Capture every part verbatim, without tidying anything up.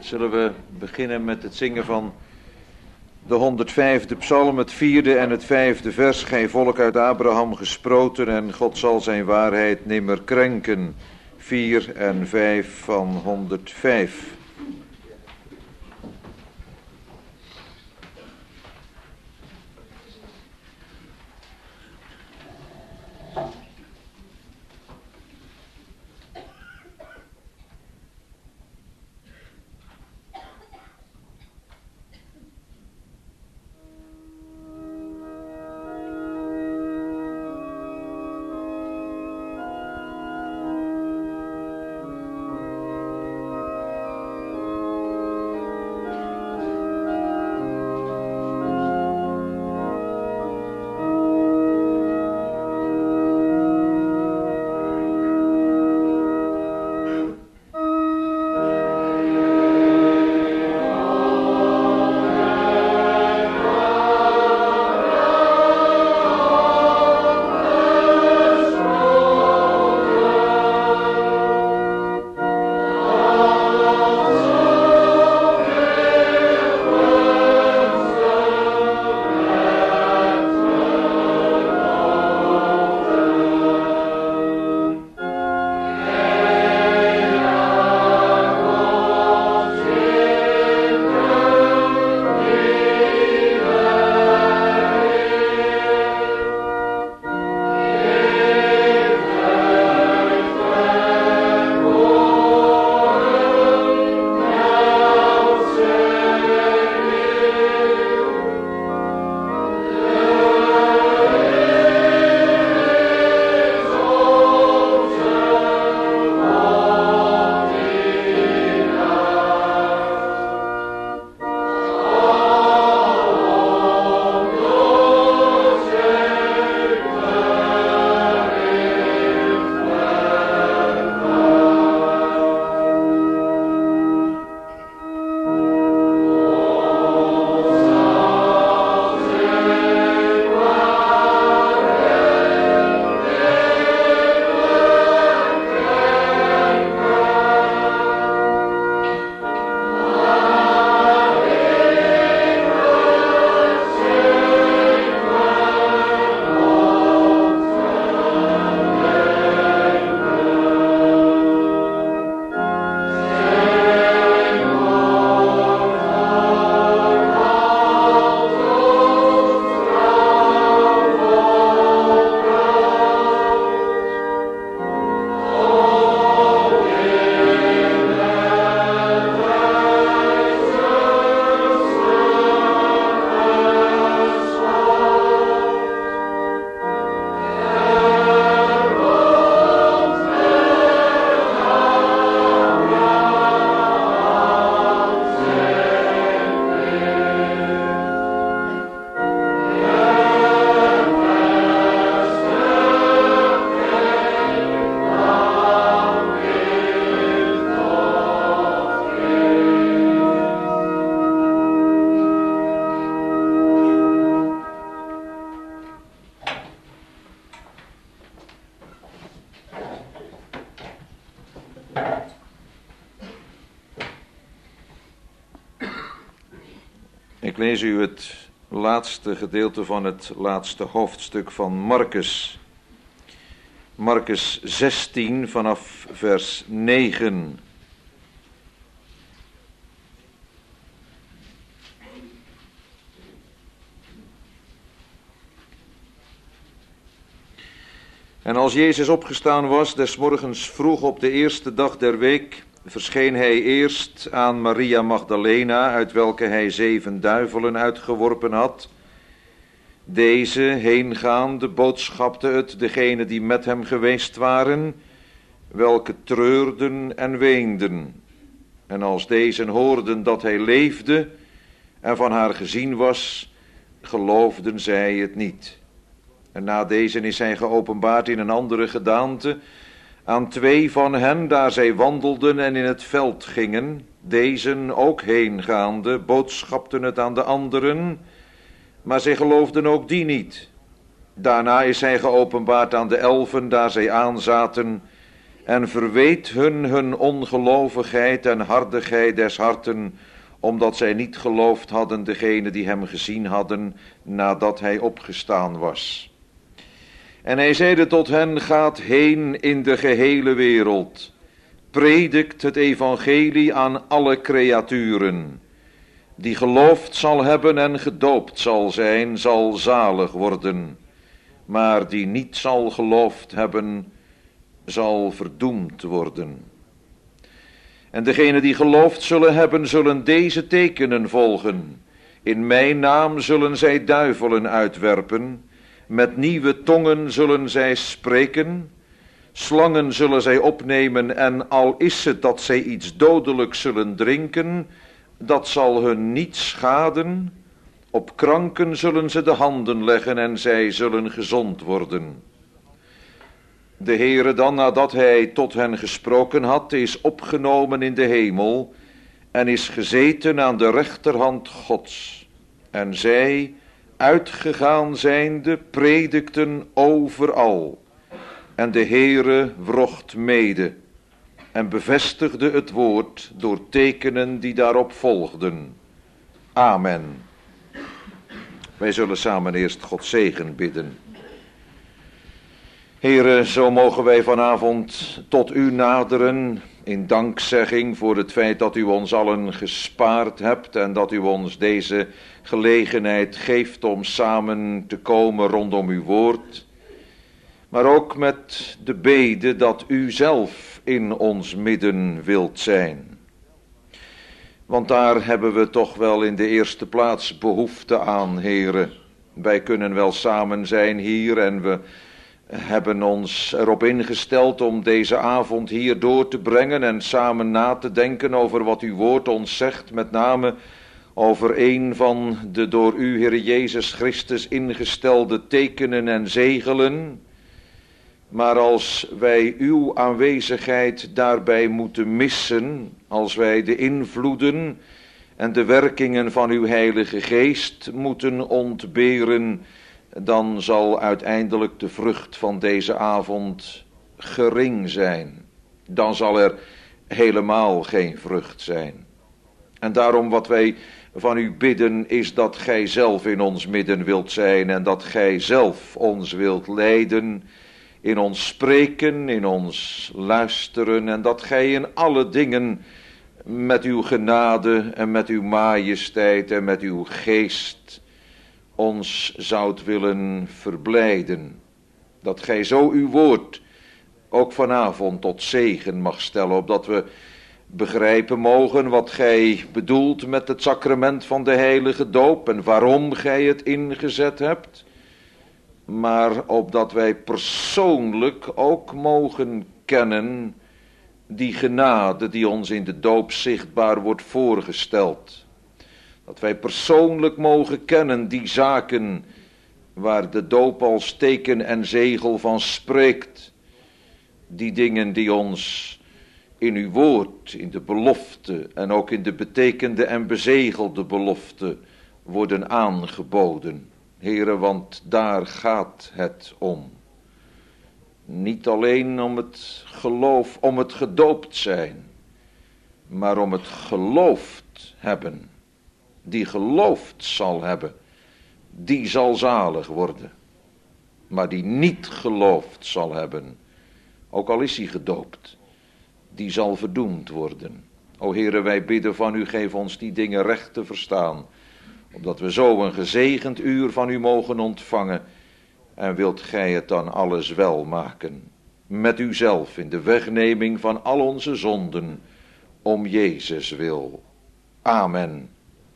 zullen we beginnen met het zingen van de honderdvijfde psalm, het vierde en het vijfde vers. Gij volk uit Abraham gesproten en God zal zijn waarheid nimmer krenken. Vier en vijf van honderdvijf. Ik lees u het laatste gedeelte van het laatste hoofdstuk van Markus. Markus zestien vanaf vers negen. En als Jezus opgestaan was, des morgens vroeg op de eerste dag der week, verscheen hij eerst aan Maria Magdalena, uit welke hij zeven duivelen uitgeworpen had. Deze, heengaande, boodschapte het degenen die met hem geweest waren, welke treurden en weenden. En als deze hoorden dat hij leefde en van haar gezien was, geloofden zij het niet. En na deze is hij geopenbaard in een andere gedaante aan twee van hen, daar zij wandelden en in het veld gingen. Dezen ook heengaande boodschapten het aan de anderen, maar zij geloofden ook die niet. Daarna is hij geopenbaard aan de elfen, daar zij aanzaten en verweet hun hun ongelovigheid en hardigheid des harten, omdat zij niet geloofd hadden degene die hem gezien hadden, nadat hij opgestaan was. En hij zeide tot hen, gaat heen in de gehele wereld, predikt het evangelie aan alle creaturen. Die geloofd zal hebben en gedoopt zal zijn, zal zalig worden. Maar die niet zal geloofd hebben, zal verdoemd worden. En degenen die geloofd zullen hebben, zullen deze tekenen volgen. In mijn naam zullen zij duivelen uitwerpen. Met nieuwe tongen zullen zij spreken. Slangen zullen zij opnemen en al is het dat zij iets dodelijks zullen drinken, dat zal hun niet schaden. Op kranken zullen ze de handen leggen en zij zullen gezond worden. De Heere dan, nadat hij tot hen gesproken had, is opgenomen in de hemel en is gezeten aan de rechterhand Gods. En zij, uitgegaan zijnde, predikten overal. En de Heere wrocht mede en bevestigde het woord door tekenen die daarop volgden. Amen. Wij zullen samen eerst Gods zegen bidden. Heere, zo mogen wij vanavond tot u naderen in dankzegging voor het feit dat u ons allen gespaard hebt en dat u ons deze gelegenheid geeft om samen te komen rondom uw woord. Maar ook met de bede dat u zelf in ons midden wilt zijn. Want daar hebben we toch wel in de eerste plaats behoefte aan, Heere. Wij kunnen wel samen zijn hier en we hebben ons erop ingesteld om deze avond hier door te brengen en samen na te denken over wat uw woord ons zegt, met name over een van de door u, Heere Jezus Christus, ingestelde tekenen en zegelen. Maar als wij uw aanwezigheid daarbij moeten missen, als wij de invloeden en de werkingen van uw Heilige Geest moeten ontberen, dan zal uiteindelijk de vrucht van deze avond gering zijn. Dan zal er helemaal geen vrucht zijn. En daarom wat wij van u bidden is dat gij zelf in ons midden wilt zijn en dat gij zelf ons wilt leiden in ons spreken, in ons luisteren en dat gij in alle dingen met uw genade en met uw majesteit en met uw geest ons zoudt willen verblijden. Dat gij zo uw woord ook vanavond tot zegen mag stellen, opdat we begrijpen mogen wat gij bedoelt met het sacrament van de heilige doop en waarom gij het ingezet hebt. Maar opdat wij persoonlijk ook mogen kennen die genade die ons in de doop zichtbaar wordt voorgesteld. Dat wij persoonlijk mogen kennen die zaken waar de doop als teken en zegel van spreekt. Die dingen die ons in uw woord, in de belofte en ook in de betekende en bezegelde belofte worden aangeboden. Heere, want daar gaat het om. Niet alleen om het geloof, om het gedoopt zijn, maar om het geloofd hebben. Die geloofd zal hebben, die zal zalig worden. Maar die niet geloofd zal hebben, ook al is hij gedoopt, die zal verdoemd worden. O Heere, wij bidden van u, geef ons die dingen recht te verstaan, opdat we zo een gezegend uur van u mogen ontvangen. En wilt gij het dan alles wel maken, met uzelf in de wegneming van al onze zonden, om Jezus wil. Amen.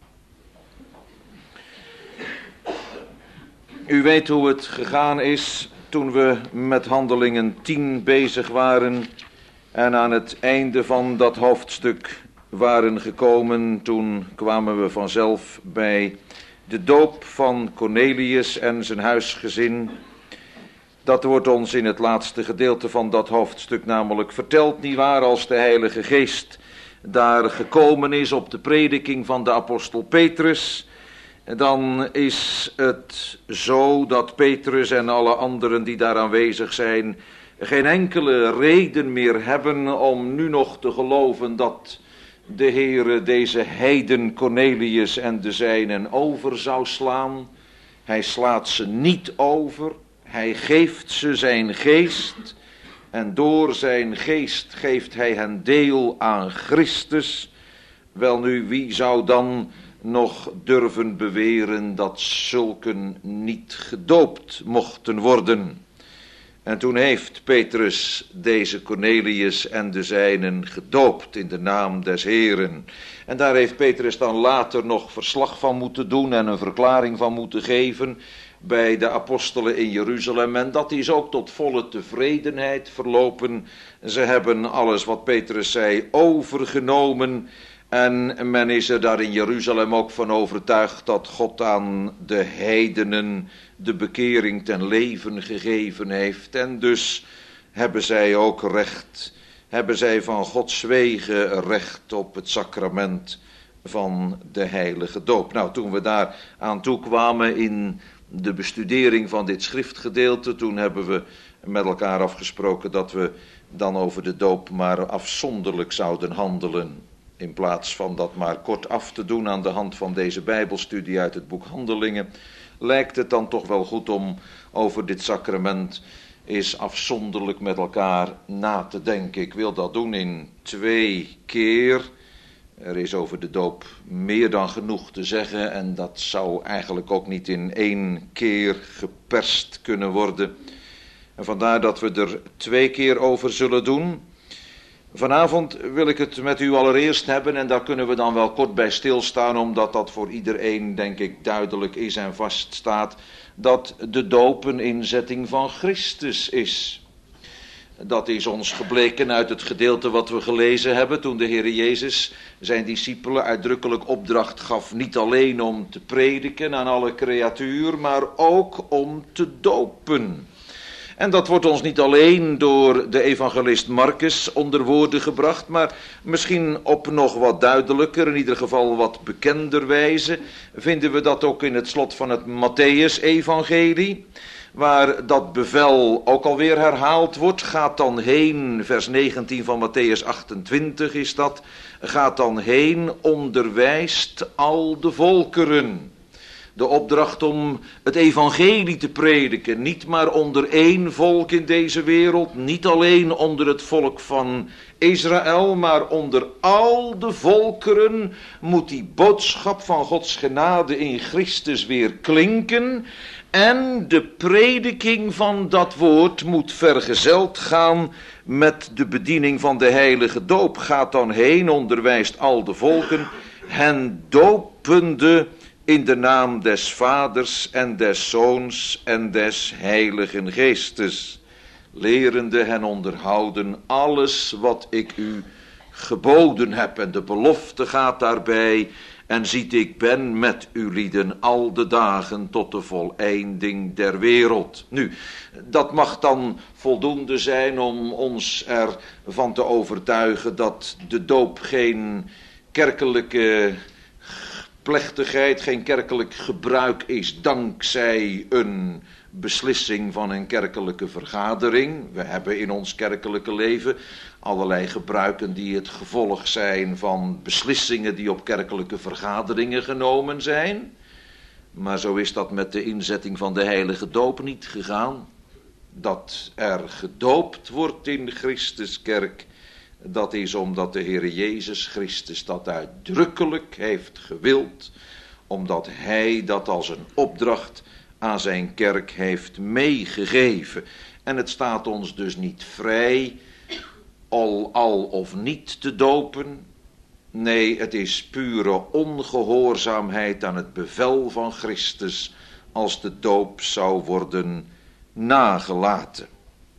U weet hoe het gegaan is toen we met Handelingen tien bezig waren en aan het einde van dat hoofdstuk waren gekomen. Toen kwamen we vanzelf bij de doop van Cornelius en zijn huisgezin. Dat wordt ons in het laatste gedeelte van dat hoofdstuk namelijk verteld, nietwaar, als de Heilige Geest daar gekomen is op de prediking van de apostel Petrus. Dan is het zo dat Petrus en alle anderen die daar aanwezig zijn geen enkele reden meer hebben om nu nog te geloven dat de Heere deze heiden Cornelius en de zijnen over zou slaan. Hij slaat ze niet over, hij geeft ze zijn geest en door zijn geest geeft hij hen deel aan Christus. Welnu, wie zou dan nog durven beweren dat zulken niet gedoopt mochten worden? En toen heeft Petrus deze Cornelius en de zijnen gedoopt in de naam des Heeren. En daar heeft Petrus dan later nog verslag van moeten doen en een verklaring van moeten geven bij de apostelen in Jeruzalem. En dat is ook tot volle tevredenheid verlopen. Ze hebben alles wat Petrus zei overgenomen. En men is er daar in Jeruzalem ook van overtuigd dat God aan de heidenen de bekering ten leven gegeven heeft. En dus hebben zij ook recht, hebben zij van Gods wegen recht op het sacrament van de heilige doop. Nou, toen we daar aan toe kwamen in de bestudering van dit schriftgedeelte, toen hebben we met elkaar afgesproken dat we dan over de doop maar afzonderlijk zouden handelen. In plaats van dat maar kort af te doen aan de hand van deze Bijbelstudie uit het boek Handelingen, lijkt het dan toch wel goed om over dit sacrament eens afzonderlijk met elkaar na te denken. Ik wil dat doen in twee keer. Er is over de doop meer dan genoeg te zeggen en dat zou eigenlijk ook niet in één keer geperst kunnen worden. En vandaar dat we er twee keer over zullen doen. Vanavond wil ik het met u allereerst hebben en daar kunnen we dan wel kort bij stilstaan, omdat dat voor iedereen denk ik duidelijk is en vaststaat, dat de doop een inzetting van Christus is. Dat is ons gebleken uit het gedeelte wat we gelezen hebben toen de Heer Jezus zijn discipelen uitdrukkelijk opdracht gaf, niet alleen om te prediken aan alle creatuur, maar ook om te dopen. En dat wordt ons niet alleen door de evangelist Marcus onder woorden gebracht, maar misschien op nog wat duidelijker, in ieder geval wat bekender wijze, vinden we dat ook in het slot van het Mattheüs-evangelie, waar dat bevel ook alweer herhaald wordt. Gaat dan heen, vers negentien van Mattheüs achtentwintig is dat, gaat dan heen, onderwijst al de volkeren. De opdracht om het evangelie te prediken, niet maar onder één volk in deze wereld, niet alleen onder het volk van Israël, maar onder al de volkeren moet die boodschap van Gods genade in Christus weer klinken. En de prediking van dat woord moet vergezeld gaan met de bediening van de heilige doop. Gaat dan heen, onderwijst al de volken, hen dopende in de naam des Vaders en des Zoons en des Heiligen Geestes, lerende hen onderhouden alles wat ik u geboden heb. En de belofte gaat daarbij, en ziet, ik ben met u lieden al de dagen tot de voleinding der wereld. Nu, dat mag dan voldoende zijn om ons ervan te overtuigen dat de doop geen kerkelijke plechtigheid, geen kerkelijk gebruik is dankzij een beslissing van een kerkelijke vergadering. We hebben in ons kerkelijke leven allerlei gebruiken die het gevolg zijn van beslissingen die op kerkelijke vergaderingen genomen zijn. Maar zo is dat met de inzetting van de heilige doop niet gegaan. Dat er gedoopt wordt in de Christuskerk, dat is omdat de Heer Jezus Christus dat uitdrukkelijk heeft gewild, omdat Hij dat als een opdracht aan zijn kerk heeft meegegeven. En het staat ons dus niet vrij al, al of niet te dopen. Nee, het is pure ongehoorzaamheid aan het bevel van Christus als de doop zou worden nagelaten.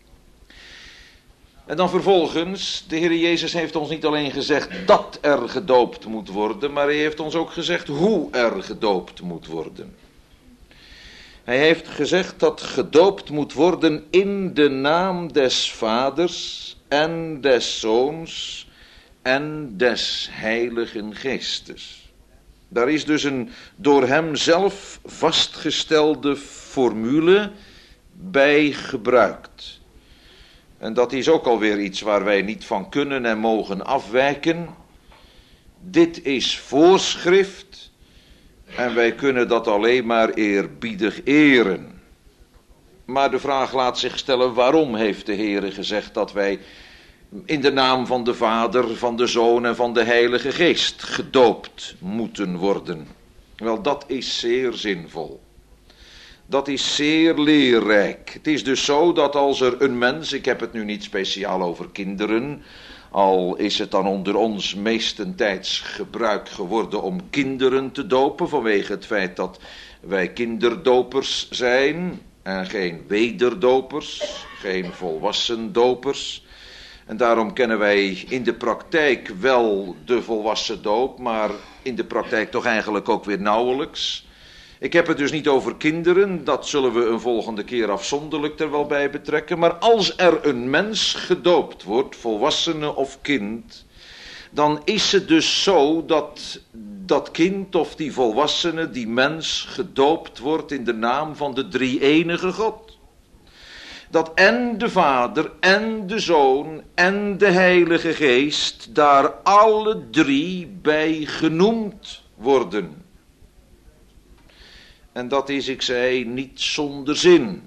En dan vervolgens, de Heer Jezus heeft ons niet alleen gezegd dat er gedoopt moet worden, maar hij heeft ons ook gezegd hoe er gedoopt moet worden. Hij heeft gezegd dat gedoopt moet worden in de naam des Vaders en des Zoons en des Heiligen Geestes. Daar is dus een door hem zelf vastgestelde formule bij gebruikt. En dat is ook alweer iets waar wij niet van kunnen en mogen afwijken. Dit is voorschrift en wij kunnen dat alleen maar eerbiedig eren. Maar de vraag laat zich stellen, waarom heeft de Heere gezegd dat wij in de naam van de Vader, van de Zoon en van de Heilige Geest gedoopt moeten worden? Wel, dat is zeer zinvol. Dat is zeer leerrijk. Het is dus zo dat als er een mens, ik heb het nu niet speciaal over kinderen, al is het dan onder ons meestentijds gebruik geworden om kinderen te dopen, vanwege het feit dat wij kinderdopers zijn en geen wederdopers, geen volwassen dopers. En daarom kennen wij in de praktijk wel de volwassen doop, maar in de praktijk toch eigenlijk ook weer nauwelijks. Ik heb het dus niet over kinderen, dat zullen we een volgende keer afzonderlijk er wel bij betrekken. Maar als er een mens gedoopt wordt, volwassene of kind, dan is het dus zo dat dat kind of die volwassene, die mens, gedoopt wordt in de naam van de drie-enige God. Dat en de Vader en de Zoon en de Heilige Geest daar alle drie bij genoemd worden. En dat is, ik zei, niet zonder zin.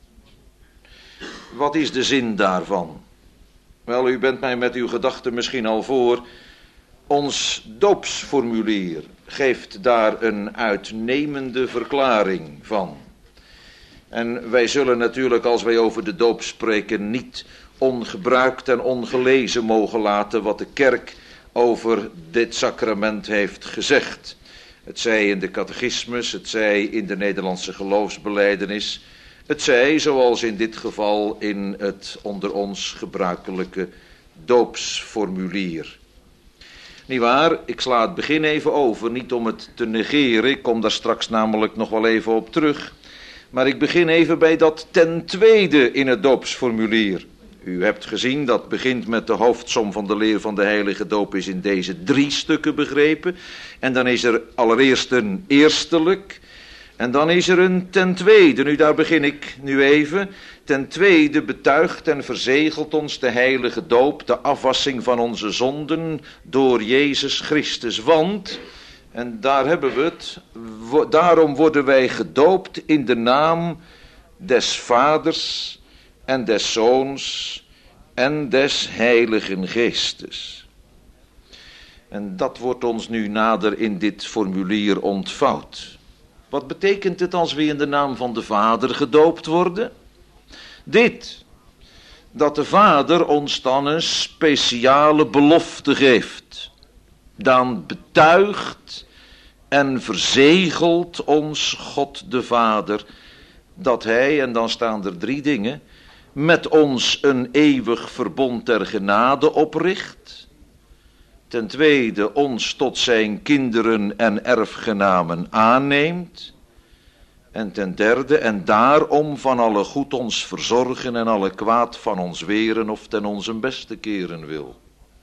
Wat is de zin daarvan? Wel, u bent mij met uw gedachten misschien al voor. Ons doopsformulier geeft daar een uitnemende verklaring van. En wij zullen natuurlijk, als wij over de doop spreken, niet ongebruikt en ongelezen mogen laten wat de kerk over dit sacrament heeft gezegd. Het zij in de catechismus, het zij in de Nederlandse geloofsbelijdenis, het zij, zoals in dit geval, in het onder ons gebruikelijke doopsformulier. Niewaar, ik sla het begin even over, niet om het te negeren, ik kom daar straks namelijk nog wel even op terug. Maar ik begin even bij dat ten tweede in het doopsformulier. U hebt gezien, dat begint met de hoofdsom van de leer van de heilige doop is in deze drie stukken begrepen. En dan is er allereerst een eerstelijk. En dan is er een ten tweede. Nu, daar begin ik nu even. Ten tweede betuigt en verzegelt ons de heilige doop, de afwassing van onze zonden door Jezus Christus. Want, en daar hebben we het, daarom worden wij gedoopt in de naam des Vaders en des Zoons en des Heiligen Geestes. En dat wordt ons nu nader in dit formulier ontvouwd. Wat betekent het als we in de naam van de Vader gedoopt worden? Dit, dat de Vader ons dan een speciale belofte geeft. Dan betuigt en verzegelt ons God de Vader dat Hij, en dan staan er drie dingen, met ons een eeuwig verbond der genade opricht. Ten tweede, ons tot zijn kinderen en erfgenamen aanneemt. En ten derde, en daarom van alle goed ons verzorgen en alle kwaad van ons weren of ten onze beste keren wil.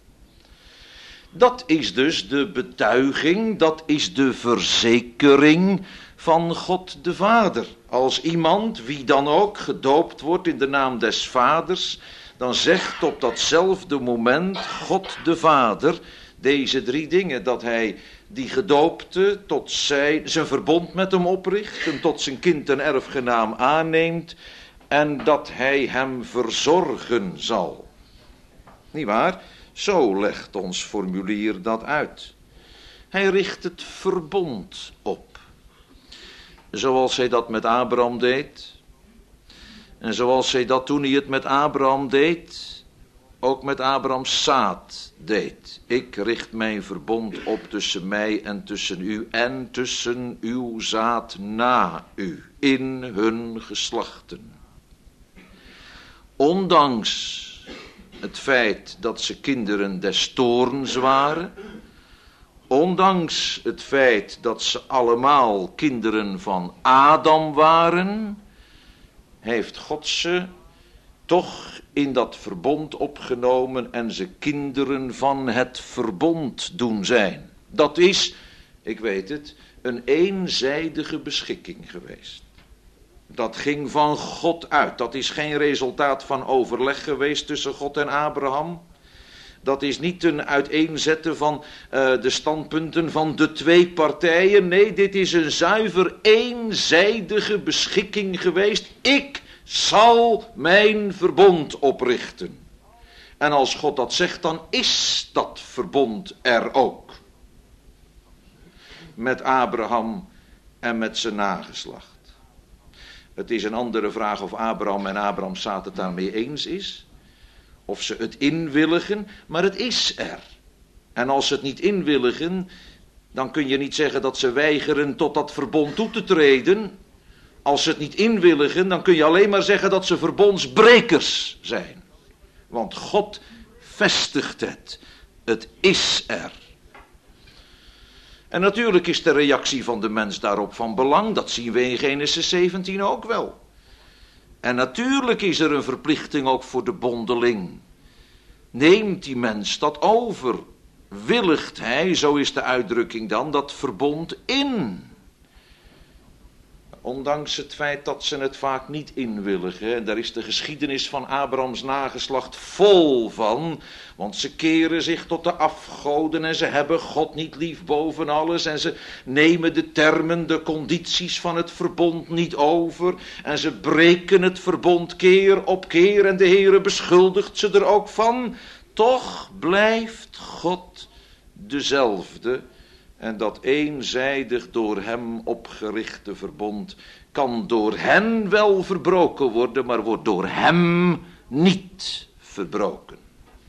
Dat is dus de betuiging, dat is de verzekering van God de Vader. Als iemand, wie dan ook, gedoopt wordt in de naam des Vaders, dan zegt op datzelfde moment God de Vader deze drie dingen, dat hij die gedoopte tot zijn, zijn verbond met hem opricht en tot zijn kind en erfgenaam aanneemt en dat hij hem verzorgen zal. Niet waar? Zo legt ons formulier dat uit. Hij richt het verbond op. Zoals hij dat met Abraham deed. En zoals hij dat toen hij het met Abraham deed, ook met Abrahams zaad deed. Ik richt mijn verbond op tussen mij en tussen u en tussen uw zaad na u, in hun geslachten. Ondanks het feit dat ze kinderen des toorns waren, ondanks het feit dat ze allemaal kinderen van Adam waren, heeft God ze toch in dat verbond opgenomen en ze kinderen van het verbond doen zijn. Dat is, ik weet het, een eenzijdige beschikking geweest. Dat ging van God uit. Dat is geen resultaat van overleg geweest tussen God en Abraham. Dat is niet een uiteenzetten van uh, de standpunten van de twee partijen. Nee, dit is een zuiver eenzijdige beschikking geweest. Ik zal mijn verbond oprichten. En als God dat zegt, dan is dat verbond er ook. Met Abraham en met zijn nageslacht. Het is een andere vraag of Abraham en Abrahamzaad het daarmee eens is. Of ze het inwilligen, maar het is er. En als ze het niet inwilligen, dan kun je niet zeggen dat ze weigeren tot dat verbond toe te treden. Als ze het niet inwilligen, dan kun je alleen maar zeggen dat ze verbondsbrekers zijn. Want God vestigt het. Het is er. En natuurlijk is de reactie van de mens daarop van belang. Dat zien we in Genesis zeventien ook wel. En natuurlijk is er een verplichting ook voor de bondeling. Neemt die mens dat over? Willigt hij, zo is de uitdrukking dan, dat verbond in? Ondanks het feit dat ze het vaak niet inwilligen. En daar is de geschiedenis van Abrahams nageslacht vol van. Want ze keren zich tot de afgoden en ze hebben God niet lief boven alles. En ze nemen de termen, de condities van het verbond niet over. En ze breken het verbond keer op keer en de Heere beschuldigt ze er ook van. Toch blijft God dezelfde. En dat eenzijdig door hem opgerichte verbond kan door hen wel verbroken worden, maar wordt door hem niet verbroken.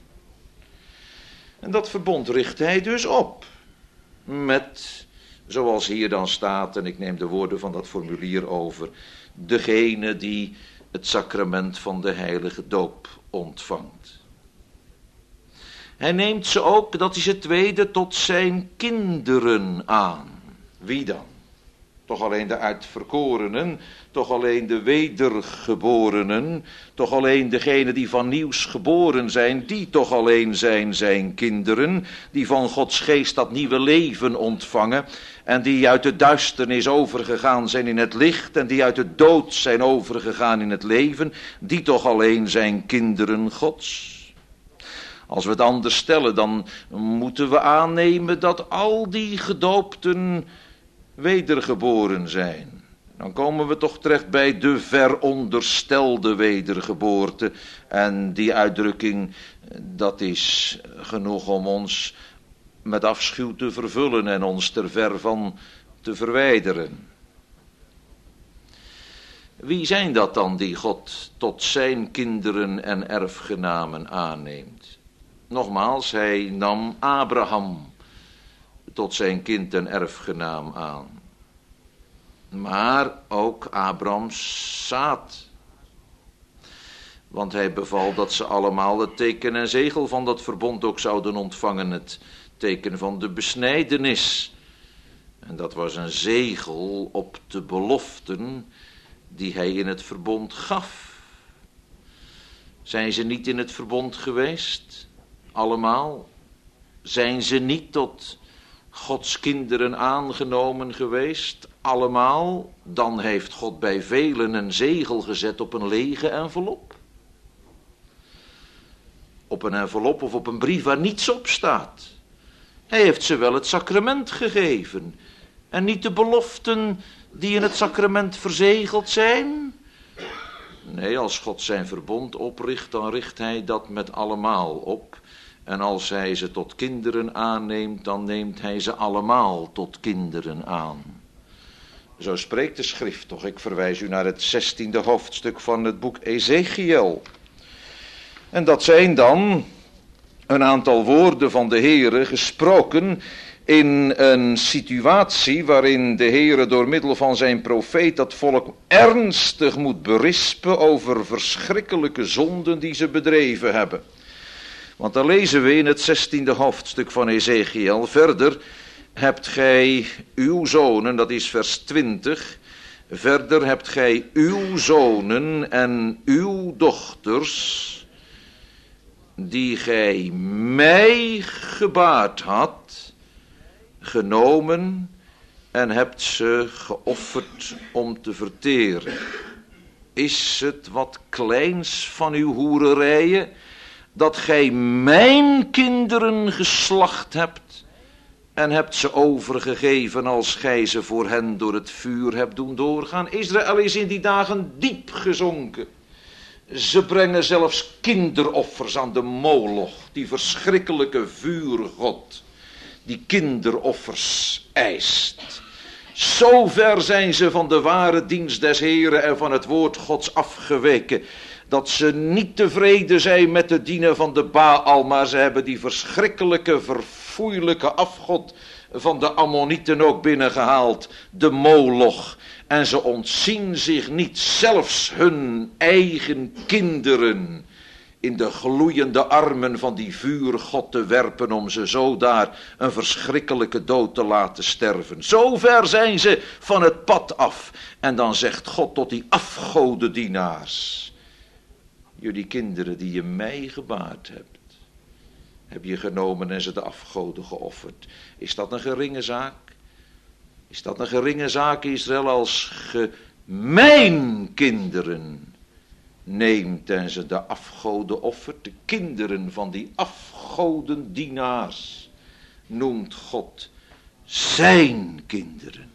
En dat verbond richt hij dus op. Met, zoals hier dan staat, en ik neem de woorden van dat formulier over, degene die het sacrament van de heilige doop ontvangt. Hij neemt ze ook, dat is het tweede, tot zijn kinderen aan. Wie dan? Toch alleen de uitverkorenen, toch alleen de wedergeborenen, toch alleen degenen die van nieuws geboren zijn, die toch alleen zijn zijn kinderen, die van Gods geest dat nieuwe leven ontvangen en die uit de duisternis overgegaan zijn in het licht en die uit de dood zijn overgegaan in het leven, die toch alleen zijn kinderen Gods. Als we het anders stellen, dan moeten we aannemen dat al die gedoopten wedergeboren zijn. Dan komen we toch terecht bij de veronderstelde wedergeboorte. En die uitdrukking, dat is genoeg om ons met afschuw te vervullen en ons er ver van te verwijderen. Wie zijn dat dan die God tot zijn kinderen en erfgenamen aanneemt? Nogmaals, hij nam Abraham tot zijn kind en erfgenaam aan. Maar ook Abrahams zaad. Want hij beval dat ze allemaal het teken en zegel van dat verbond ook zouden ontvangen. Het teken van de besnijdenis. En dat was een zegel op de beloften die hij in het verbond gaf. Zijn ze niet in het verbond geweest? Allemaal? Zijn ze niet tot Gods kinderen aangenomen geweest? Allemaal? Dan heeft God bij velen een zegel gezet op een lege envelop. Op een envelop of op een brief waar niets op staat. Hij heeft ze wel het sacrament gegeven. En niet de beloften die in het sacrament verzegeld zijn. Nee, als God zijn verbond opricht, dan richt hij dat met allemaal op. En als hij ze tot kinderen aanneemt, dan neemt hij ze allemaal tot kinderen aan. Zo spreekt de schrift toch. Ik verwijs u naar het zestiende hoofdstuk van het boek Ezechiel. En dat zijn dan een aantal woorden van de Heere gesproken in een situatie waarin de Heere door middel van zijn profeet dat volk ernstig moet berispen over verschrikkelijke zonden die ze bedreven hebben. Want dan lezen we in het zestiende hoofdstuk van Ezechiel verder: hebt gij uw zonen, dat is vers twintig, verder hebt gij uw zonen en uw dochters, die gij mij gebaard had, genomen en hebt ze geofferd om te verteren. is het wat kleins van uw hoererijen, dat gij mijn kinderen geslacht hebt en hebt ze overgegeven als gij ze voor hen door het vuur hebt doen doorgaan. Israël is in die dagen diep gezonken. Ze brengen zelfs kinderoffers aan de Moloch, die verschrikkelijke vuurgod, die kinderoffers eist. Zo ver zijn ze van de ware dienst des Heren en van het woord Gods afgeweken, dat ze niet tevreden zijn met het dienen van de Baal, maar ze hebben die verschrikkelijke, verfoeilijke afgod van de Ammonieten ook binnengehaald, de Moloch. En ze ontzien zich niet zelfs hun eigen kinderen in de gloeiende armen van die vuurgod te werpen, om ze zo daar een verschrikkelijke dood te laten sterven. Zo ver zijn ze van het pad af. En dan zegt God tot die afgodendienaars: jullie kinderen die je mij gebaard hebt, heb je genomen en ze de afgoden geofferd. Is dat een geringe zaak? Is dat een geringe zaak, Israël, als ge mijn kinderen neemt en ze de afgoden offert? De kinderen van die afgodendienaars noemt God zijn kinderen.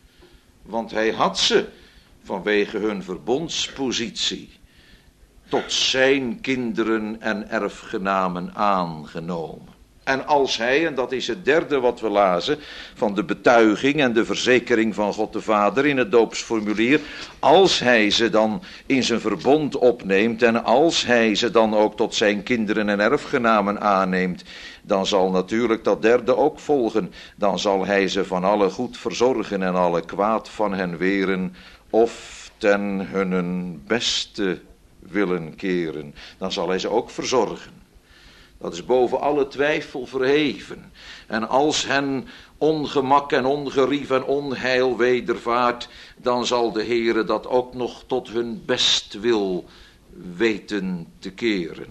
Want hij had ze vanwege hun verbondspositie tot zijn kinderen en erfgenamen aangenomen. En als hij, en dat is het derde wat we lazen van de betuiging en de verzekering van God de Vader in het doopsformulier, als hij ze dan in zijn verbond opneemt en als hij ze dan ook tot zijn kinderen en erfgenamen aanneemt, dan zal natuurlijk dat derde ook volgen. Dan zal hij ze van alle goed verzorgen en alle kwaad van hen weren, of ten hunnen beste willen keren. Dan zal hij ze ook verzorgen. Dat is boven alle twijfel verheven. En als hen ongemak en ongerief en onheil wedervaart, dan zal de Heere dat ook nog tot hun bestwil weten te keren.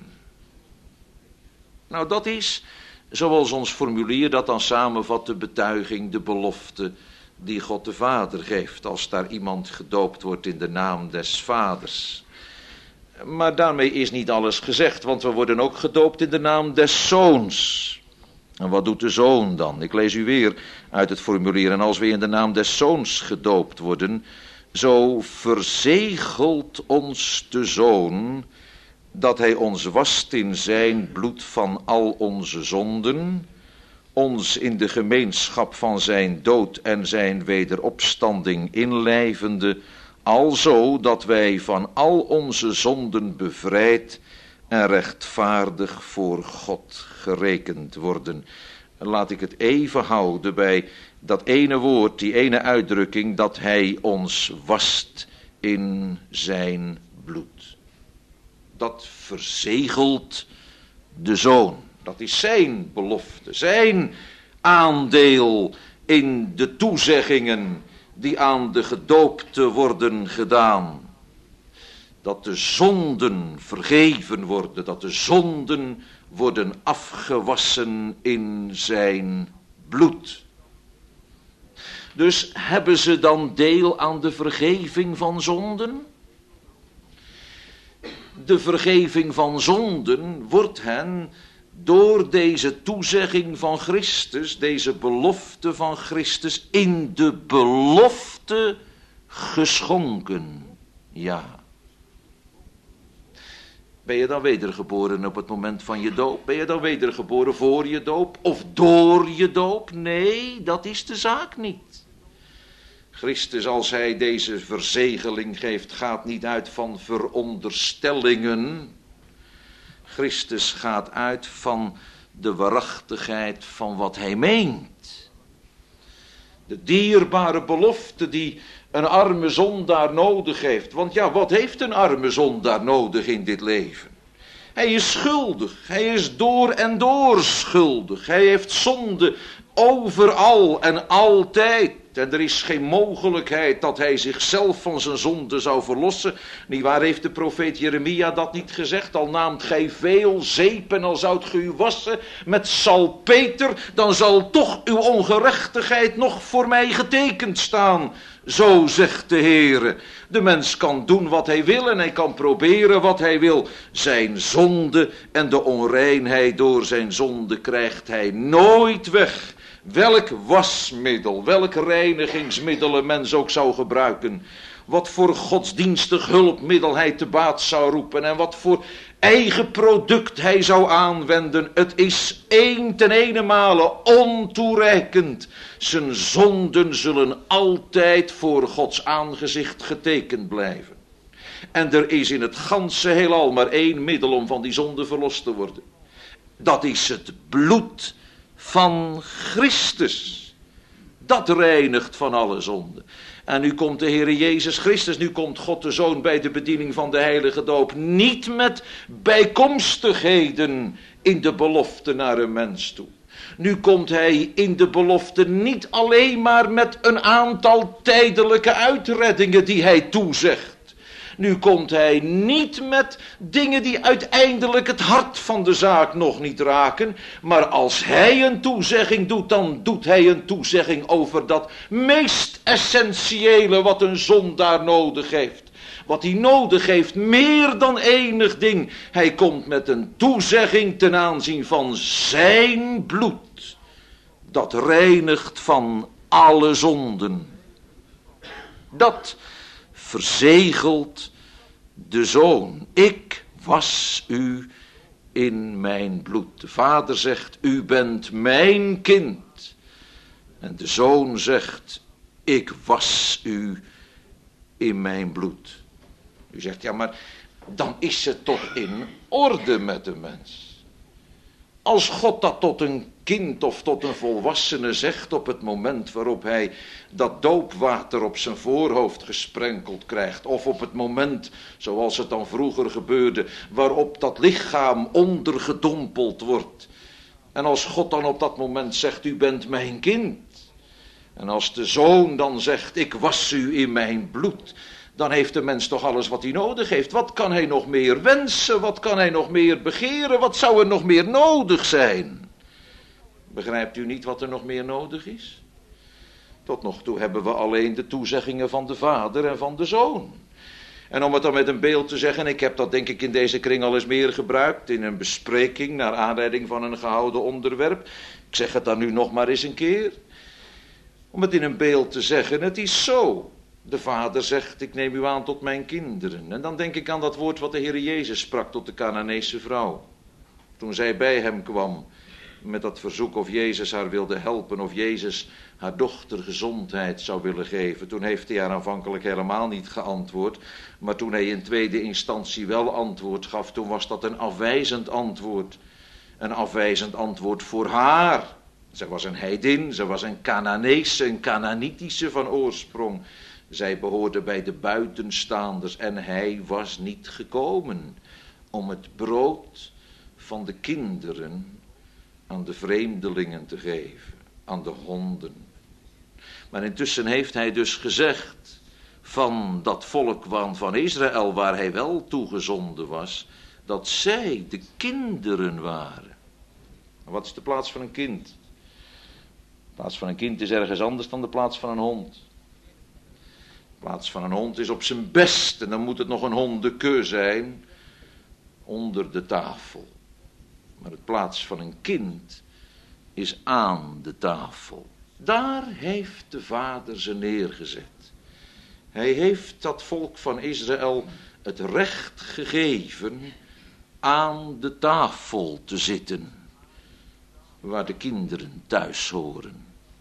Nou, dat is, zoals ons formulier dat dan samenvat, de betuiging, de belofte die God de Vader geeft als daar iemand gedoopt wordt in de naam des Vaders. Maar daarmee is niet alles gezegd, want we worden ook gedoopt in de naam des Zoons. En wat doet de Zoon dan? Ik lees u weer uit het formulier. En als we in de naam des Zoons gedoopt worden, zo verzegelt ons de Zoon dat hij ons wast in zijn bloed van al onze zonden, ons in de gemeenschap van zijn dood en zijn wederopstanding inlijvende, alzo dat wij van al onze zonden bevrijd en rechtvaardig voor God gerekend worden. Laat ik het even houden bij dat ene woord, die ene uitdrukking, dat hij ons wast in zijn bloed. Dat verzegelt de Zoon. Dat is zijn belofte, zijn aandeel in de toezeggingen die aan de gedoopten worden gedaan. Dat de zonden vergeven worden, dat de zonden worden afgewassen in zijn bloed. Dus hebben ze dan deel aan de vergeving van zonden? De vergeving van zonden wordt hen door deze toezegging van Christus, deze belofte van Christus, in de belofte geschonken. Ja. Ben je dan wedergeboren op het moment van je doop? Ben je dan wedergeboren voor je doop of door je doop? Nee, dat is de zaak niet. Christus, als hij deze verzegeling geeft, gaat niet uit van veronderstellingen. Christus gaat uit van de waarachtigheid van wat hij meent. De dierbare belofte die een arme zondaar nodig heeft. Want ja, wat heeft een arme zondaar nodig in dit leven? Hij is schuldig. Hij is door en door schuldig. Hij heeft zonde overal en altijd. En er is geen mogelijkheid dat hij zichzelf van zijn zonde zou verlossen. Niewaar heeft de profeet Jeremia dat niet gezegd? Al naamt gij veel zeep en al zoudt ge u wassen met salpeter, dan zal toch uw ongerechtigheid nog voor mij getekend staan. Zo zegt de Heere. De mens kan doen wat hij wil en hij kan proberen wat hij wil. Zijn zonde en de onreinheid door zijn zonde krijgt hij nooit weg. Welk wasmiddel, welk reinigingsmiddel een mens ook zou gebruiken. Wat voor godsdienstig hulpmiddel hij te baat zou roepen. En wat voor eigen product hij zou aanwenden. Het is één ten enemale ontoereikend. Zijn zonden zullen altijd voor Gods aangezicht getekend blijven. En er is in het ganse heelal maar één middel om van die zonde verlost te worden. Dat is het bloed van Christus. Dat reinigt van alle zonde. En nu komt de Heere Jezus Christus, nu komt God de Zoon bij de bediening van de heilige doop. Niet met bijkomstigheden in de belofte naar een mens toe. Nu komt hij in de belofte niet alleen maar met een aantal tijdelijke uitreddingen die hij toezegt. Nu komt hij niet met dingen die uiteindelijk het hart van de zaak nog niet raken. Maar als hij een toezegging doet, dan doet hij een toezegging over dat meest essentiële wat een zondaar nodig heeft. Wat hij nodig heeft, meer dan enig ding. Hij komt met een toezegging ten aanzien van zijn bloed. Dat reinigt van alle zonden. Dat verzegelt de Zoon. Ik was u in mijn bloed. De Vader zegt, u bent mijn kind. En de Zoon zegt, ik was u in mijn bloed. U zegt, ja, maar dan is het toch in orde met de mens. Als God dat tot een kind of tot een volwassene zegt op het moment waarop hij dat doopwater op zijn voorhoofd gesprenkeld krijgt. Of op het moment, zoals het dan vroeger gebeurde, waarop dat lichaam ondergedompeld wordt. En als God dan op dat moment zegt, u bent mijn kind. En als de Zoon dan zegt, ik was u in mijn bloed. Dan heeft de mens toch alles wat hij nodig heeft. Wat kan hij nog meer wensen? Wat kan hij nog meer begeren? Wat zou er nog meer nodig zijn? Begrijpt u niet wat er nog meer nodig is? Tot nog toe hebben we alleen de toezeggingen van de Vader en van de Zoon. En om het dan met een beeld te zeggen, ik heb dat denk ik in deze kring al eens meer gebruikt, in een bespreking naar aanleiding van een gehouden onderwerp. Ik zeg het dan nu nog maar eens een keer. Om het in een beeld te zeggen, het is zo. De Vader zegt, ik neem u aan tot mijn kinderen. En dan denk ik aan dat woord wat de Heer Jezus sprak tot de Canaanese vrouw. Toen zij bij hem kwam met dat verzoek of Jezus haar wilde helpen, of Jezus haar dochter gezondheid zou willen geven. Toen heeft hij haar aanvankelijk helemaal niet geantwoord. Maar toen hij in tweede instantie wel antwoord gaf, toen was dat een afwijzend antwoord. Een afwijzend antwoord voor haar. Zij was een heidin, zij was een Canaanese, een Canaanitische van oorsprong. Zij behoorde bij de buitenstaanders en hij was niet gekomen om het brood van de kinderen aan de vreemdelingen te geven, aan de honden. Maar intussen heeft hij dus gezegd van dat volk van Israël waar hij wel toegezonden was, dat zij de kinderen waren. En wat is de plaats van een kind? De plaats van een kind is ergens anders dan de plaats van een hond. De plaats van een hond is op zijn best en dan moet het nog een hondeke zijn onder de tafel. Maar de plaats van een kind is aan de tafel. Daar heeft de Vader ze neergezet. Hij heeft dat volk van Israël het recht gegeven aan de tafel te zitten, waar de kinderen thuis horen.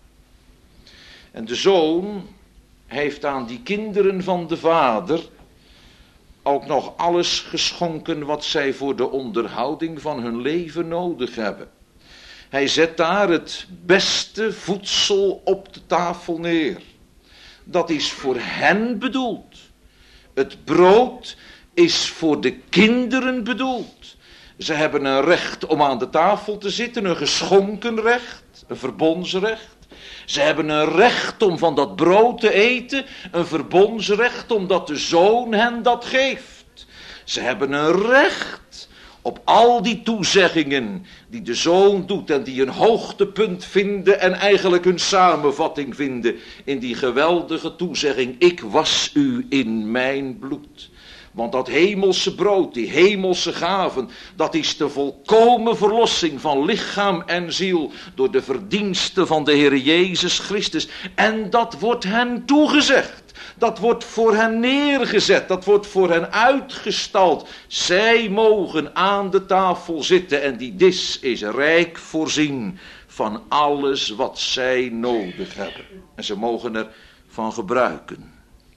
En de Zoon heeft aan die kinderen van de Vader ook nog alles geschonken wat zij voor de onderhouding van hun leven nodig hebben. Hij zet daar het beste voedsel op de tafel neer. Dat is voor hen bedoeld. Het brood is voor de kinderen bedoeld. Ze hebben een recht om aan de tafel te zitten, een geschonken recht, een verbondsrecht. Ze hebben een recht om van dat brood te eten, een verbondsrecht omdat de Zoon hen dat geeft. Ze hebben een recht op al die toezeggingen die de Zoon doet en die een hoogtepunt vinden en eigenlijk hun samenvatting vinden in die geweldige toezegging: ik was u in mijn bloed. Want dat hemelse brood, die hemelse gaven, dat is de volkomen verlossing van lichaam en ziel door de verdiensten van de Heer Jezus Christus. En dat wordt hen toegezegd. Dat wordt voor hen neergezet, dat wordt voor hen uitgestald. Zij mogen aan de tafel zitten en die dis is rijk voorzien van alles wat zij nodig hebben. En ze mogen er van gebruiken.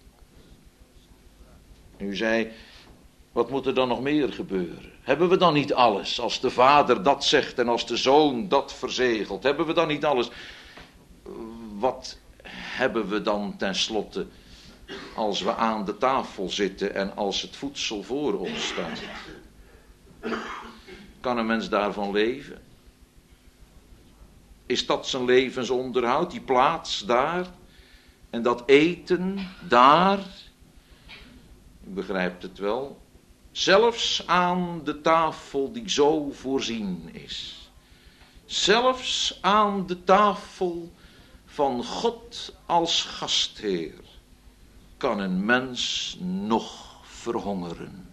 U zei, wat moet er dan nog meer gebeuren? Hebben we dan niet alles? Als de Vader dat zegt en als de Zoon dat verzegelt, hebben we dan niet alles? Wat hebben we dan tenslotte als we aan de tafel zitten en als het voedsel voor ons staat? Kan een mens daarvan leven? Is dat zijn levensonderhoud, die plaats daar en dat eten daar? U begrijpt het wel. Zelfs aan de tafel die zo voorzien is. Zelfs aan de tafel van God als gastheer kan een mens nog verhongeren.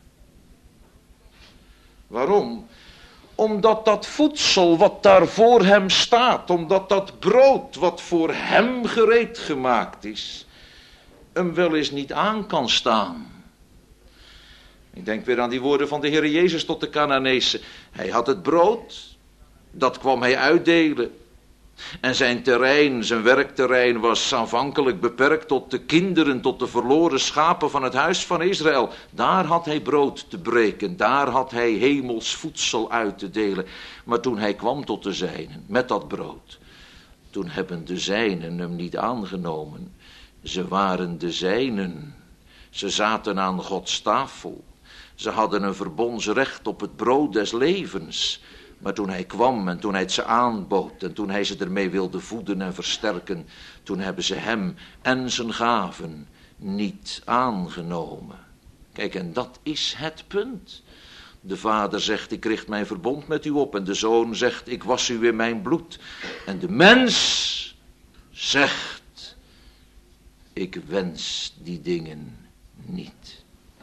Waarom? Omdat dat voedsel wat daar voor hem staat, omdat dat brood wat voor hem gereed gemaakt is, hem wel eens niet aan kan staan. Ik denk weer aan die woorden van de Heer Jezus tot de Kananezen. Hij had het brood, dat kwam hij uitdelen. En zijn terrein, zijn werkterrein was aanvankelijk beperkt tot de kinderen, tot de verloren schapen van het huis van Israël. Daar had hij brood te breken, daar had hij hemels voedsel uit te delen. Maar toen hij kwam tot de zijnen, met dat brood, toen hebben de zijnen hem niet aangenomen. Ze waren de zijnen, ze zaten aan Gods tafel. Ze hadden een verbondsrecht op het brood des levens. Maar toen hij kwam en toen hij het ze aanbood en toen hij ze ermee wilde voeden en versterken, toen hebben ze hem en zijn gaven niet aangenomen. Kijk, en dat is het punt. De Vader zegt, ik richt mijn verbond met u op. En de Zoon zegt, ik was u in mijn bloed. En de mens zegt, ik wens die dingen niet.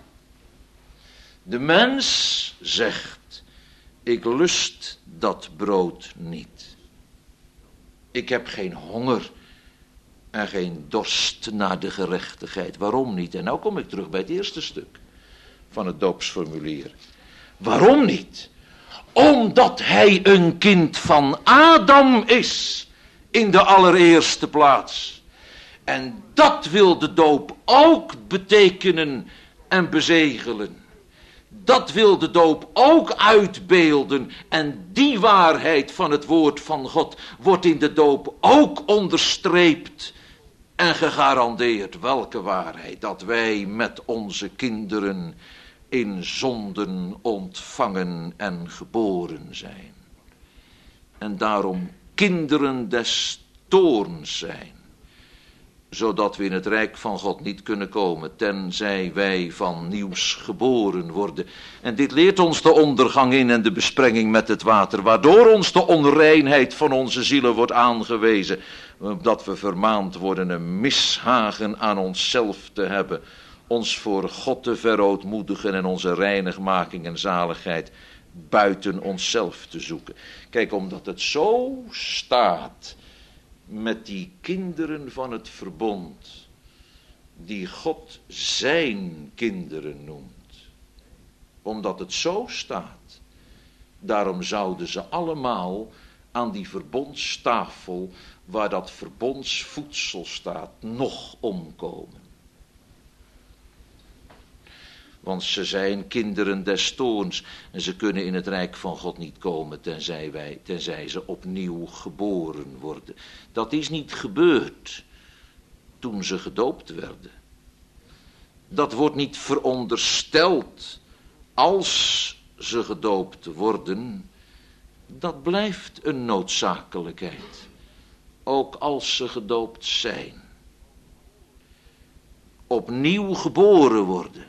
De mens zegt, ik lust dat brood niet. Ik heb geen honger en geen dorst naar de gerechtigheid. Waarom niet? En nou kom ik terug bij het eerste stuk van het doopsformulier. Waarom niet? Omdat hij een kind van Adam is in de allereerste plaats. En dat wil de doop ook betekenen en bezegelen. Dat wil de doop ook uitbeelden. En die waarheid van het woord van God wordt in de doop ook onderstreept en gegarandeerd. Welke waarheid? Dat wij met onze kinderen in zonden ontvangen en geboren zijn. En daarom kinderen des toorns zijn. Zodat we in het rijk van God niet kunnen komen, tenzij wij van nieuws geboren worden. En dit leert ons de ondergang in en de besprenging met het water, waardoor ons de onreinheid van onze zielen wordt aangewezen. Dat we vermaand worden een mishagen aan onszelf te hebben, ons voor God te verootmoedigen en onze reinigmaking en zaligheid buiten onszelf te zoeken. Kijk, omdat het zo staat met die kinderen van het verbond, die God zijn kinderen noemt. Omdat het zo staat, daarom zouden ze allemaal aan die verbondstafel, waar dat verbondsvoedsel staat, nog omkomen. Want ze zijn kinderen des toorns en ze kunnen in het rijk van God niet komen tenzij, wij, tenzij ze opnieuw geboren worden. Dat is niet gebeurd toen ze gedoopt werden. Dat wordt niet verondersteld als ze gedoopt worden. Dat blijft een noodzakelijkheid. ook als ze gedoopt zijn, opnieuw geboren worden.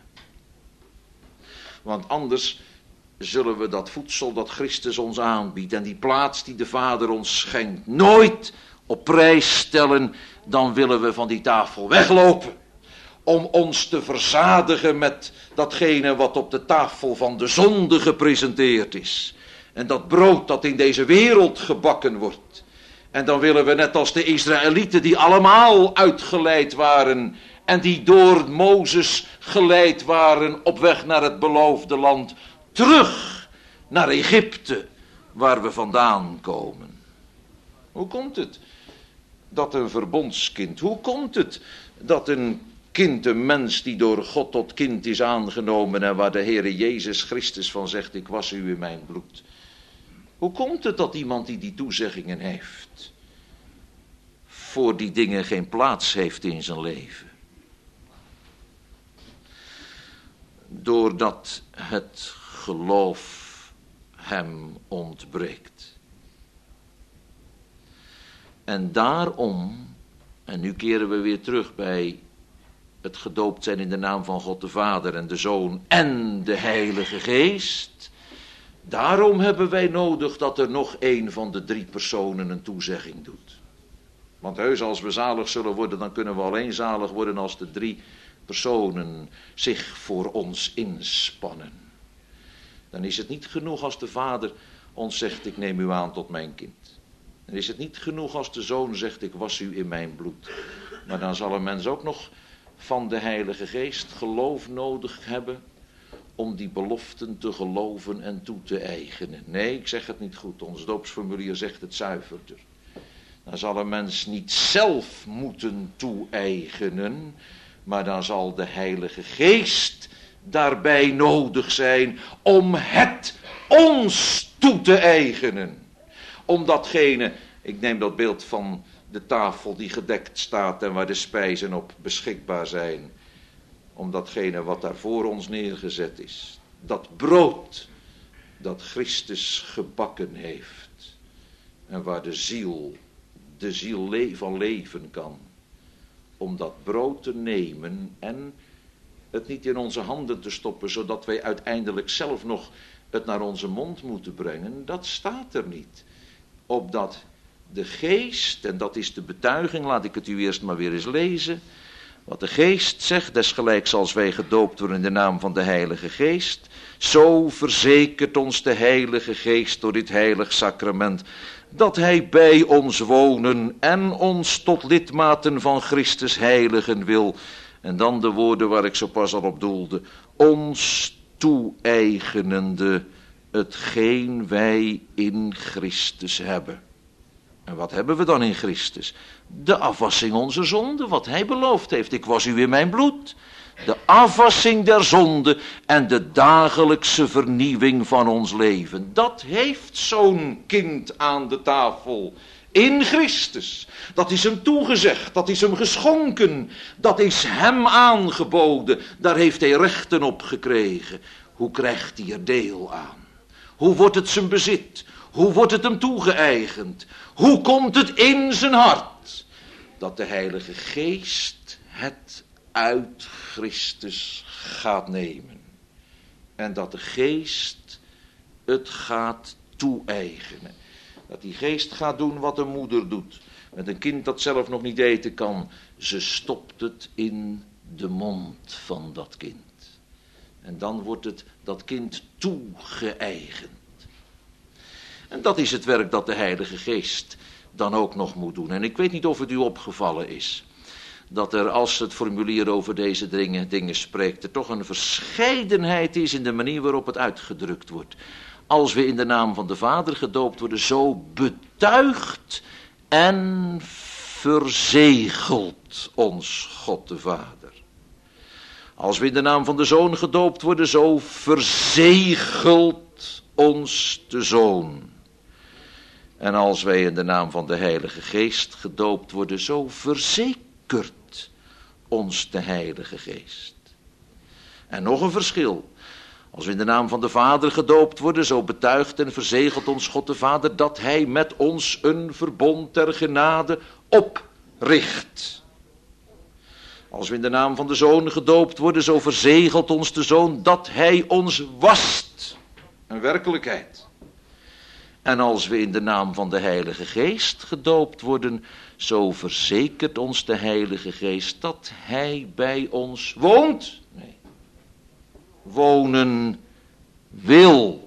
Want anders zullen we dat voedsel dat Christus ons aanbiedt en die plaats die de Vader ons schenkt nooit op prijs stellen. Dan willen we van die tafel weglopen om ons te verzadigen met datgene wat op de tafel van de zonde gepresenteerd is. En dat brood dat in deze wereld gebakken wordt. En dan willen we net als de Israëlieten die allemaal uitgeleid waren en die door Mozes geleid waren op weg naar het beloofde land, terug naar Egypte waar we vandaan komen. Hoe komt het dat een verbondskind, hoe komt het dat een kind, een mens die door God tot kind is aangenomen en waar de Heere Jezus Christus van zegt, ik was u in mijn bloed. Hoe komt het dat iemand die die toezeggingen heeft, voor die dingen geen plaats heeft in zijn leven? Doordat het geloof hem ontbreekt. En daarom, en nu keren we weer terug bij het gedoopt zijn in de naam van God de Vader en de Zoon en de Heilige Geest. Daarom hebben wij nodig dat er nog één van de drie personen een toezegging doet. Want heus, als we zalig zullen worden, dan kunnen we alleen zalig worden als de drie personen zich voor ons inspannen. Dan is het niet genoeg als de Vader ons zegt, ik neem u aan tot mijn kind. Dan is het niet genoeg als de Zoon zegt, ik was u in mijn bloed. Maar dan zal een mens ook nog van de Heilige Geest geloof nodig hebben om die beloften te geloven en toe te eigenen. Nee, ik zeg het niet goed, ons doopsformulier zegt het zuiverder. Dan zal een mens niet zelf moeten toe-eigenen, maar dan zal de Heilige Geest daarbij nodig zijn om het ons toe te eigenen. Om datgene, ik neem dat beeld van de tafel die gedekt staat en waar de spijzen op beschikbaar zijn. Om datgene wat daar voor ons neergezet is. Dat brood dat Christus gebakken heeft. En waar de ziel, de ziel van leven kan. Om dat brood te nemen en het niet in onze handen te stoppen, zodat wij uiteindelijk zelf nog het naar onze mond moeten brengen. Dat staat er niet. Opdat de geest, en dat is de betuiging, laat ik het u eerst maar weer eens lezen. Wat de geest zegt, desgelijks als wij gedoopt worden in de naam van de Heilige Geest, zo verzekert ons de Heilige Geest door dit heilig sacrament, dat hij bij ons wonen en ons tot lidmaten van Christus heiligen wil. En dan de woorden waar ik zo pas al op doelde, ons toe-eigenende hetgeen wij in Christus hebben. En wat hebben we dan in Christus? De afwassing onze zonde, wat hij beloofd heeft. Ik was u in mijn bloed. De afwassing der zonde en de dagelijkse vernieuwing van ons leven. Dat heeft zo'n kind aan de tafel in Christus. Dat is hem toegezegd, dat is hem geschonken, dat is hem aangeboden. Daar heeft hij rechten op gekregen. Hoe krijgt hij er deel aan? Hoe wordt het zijn bezit? Hoe wordt het hem toegeëigend? Hoe komt het in zijn hart? Dat de Heilige Geest het uit Christus gaat nemen. En dat de Geest het gaat toe-eigenen. Dat die Geest gaat doen wat een moeder doet. Met een kind dat zelf nog niet eten kan. Ze stopt het in de mond van dat kind. En dan wordt het dat kind toegeëigend. En dat is het werk dat de Heilige Geest dan ook nog moet doen. En ik weet niet of het u opgevallen is, dat er, als het formulier over deze dingen, dingen spreekt, er toch een verscheidenheid is in de manier waarop het uitgedrukt wordt. Als we in de naam van de Vader gedoopt worden, zo betuigt en verzegelt ons God de Vader. Als we in de naam van de Zoon gedoopt worden, zo verzegelt ons de Zoon. En als wij in de naam van de Heilige Geest gedoopt worden, zo verzekert ons de Heilige Geest. En nog een verschil. Als we in de naam van de Vader gedoopt worden, zo betuigt en verzegelt ons God de Vader dat hij met ons een verbond ter genade opricht. Als we in de naam van de Zoon gedoopt worden, zo verzegelt ons de Zoon dat hij ons wast. Een werkelijkheid. En als we in de naam van de Heilige Geest gedoopt worden, zo verzekert ons de Heilige Geest dat hij bij ons woont. Nee. Wonen wil.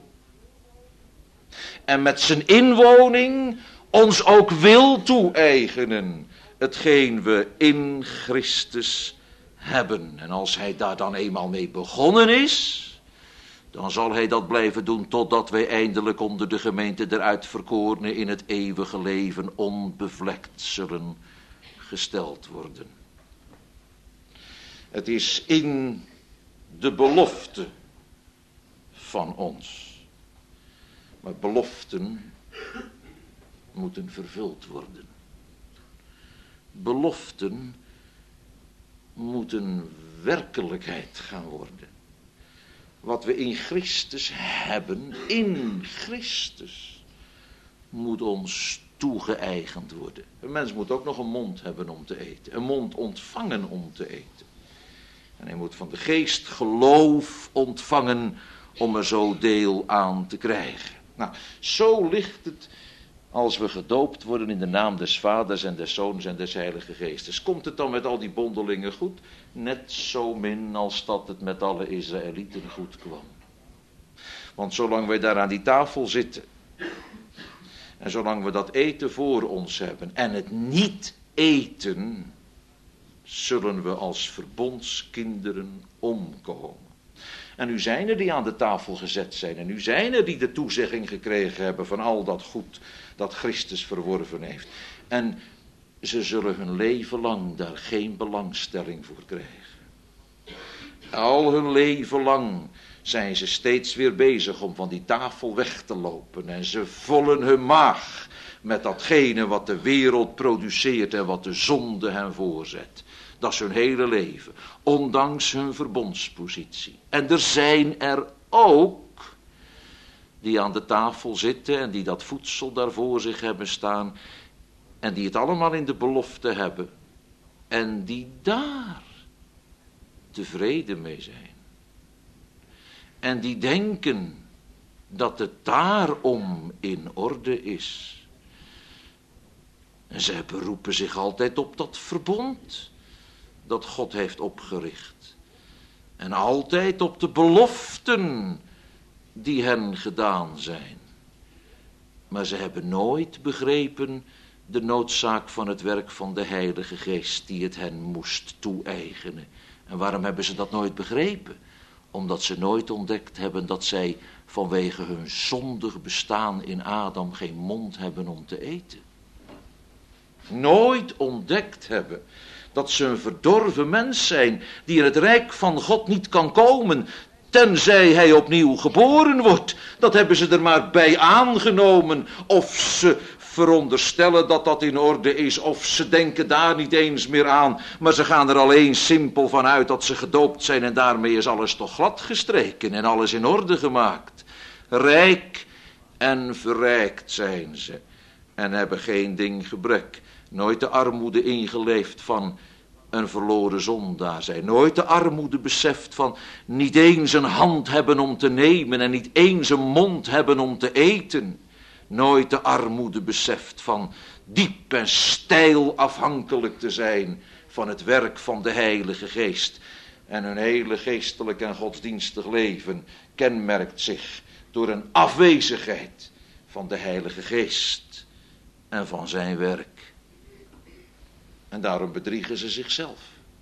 En met zijn inwoning ons ook wil toe-eigenen. Hetgeen we in Christus hebben. En als hij daar dan eenmaal mee begonnen is, dan zal hij dat blijven doen totdat wij eindelijk onder de gemeente der uitverkorenen in het eeuwige leven onbevlekt zullen gesteld worden. Het is in de belofte van ons. Maar beloften moeten vervuld worden. Beloften moeten werkelijkheid gaan worden. Wat we in Christus hebben, in Christus, moet ons toegeëigend worden. Een mens moet ook nog een mond hebben om te eten. Een mond ontvangen om te eten. En hij moet van de geest geloof ontvangen om er zo deel aan te krijgen. Nou, zo ligt het als we gedoopt worden in de naam des Vaders en des Zoons en des Heilige Geestes. Komt het dan met al die bondelingen goed? Net zo min als dat het met alle Israëlieten goed kwam. Want zolang wij daar aan die tafel zitten, en zolang we dat eten voor ons hebben en het niet eten, zullen we als verbondskinderen omkomen. En nu zijn er die aan de tafel gezet zijn. En nu zijn er die de toezegging gekregen hebben van al dat goed dat Christus verworven heeft. En ze zullen hun leven lang daar geen belangstelling voor krijgen. Al hun leven lang zijn ze steeds weer bezig om van die tafel weg te lopen. En ze vullen hun maag met datgene wat de wereld produceert en wat de zonde hen voorzet. Dat is hun hele leven, ondanks hun verbondspositie. En er zijn er ook die aan de tafel zitten en die dat voedsel daar voor zich hebben staan en die het allemaal in de belofte hebben en die daar tevreden mee zijn. En die denken dat het daarom in orde is. En zij beroepen zich altijd op dat verbond dat God heeft opgericht. En altijd op de beloften die hen gedaan zijn. Maar ze hebben nooit begrepen de noodzaak van het werk van de Heilige Geest die het hen moest toe-eigenen. En waarom hebben ze dat nooit begrepen? Omdat ze nooit ontdekt hebben dat zij vanwege hun zondig bestaan in Adam geen mond hebben om te eten. Nooit ontdekt hebben dat ze een verdorven mens zijn die in het rijk van God niet kan komen tenzij hij opnieuw geboren wordt. Dat hebben ze er maar bij aangenomen. Of ze veronderstellen dat dat in orde is, of ze denken daar niet eens meer aan. Maar ze gaan er alleen simpel van uit dat ze gedoopt zijn en daarmee is alles toch glad gestreken en alles in orde gemaakt. Rijk en verrijkt zijn ze en hebben geen ding gebrek. Nooit de armoede ingeleefd van een verloren zondaar zijn. Nooit de armoede beseft van niet eens een hand hebben om te nemen en niet eens een mond hebben om te eten. Nooit de armoede beseft van diep en steil afhankelijk te zijn van het werk van de Heilige Geest. En hun hele geestelijk en godsdienstig leven kenmerkt zich door een afwezigheid van de Heilige Geest en van zijn werk. En daarom bedriegen ze zichzelf.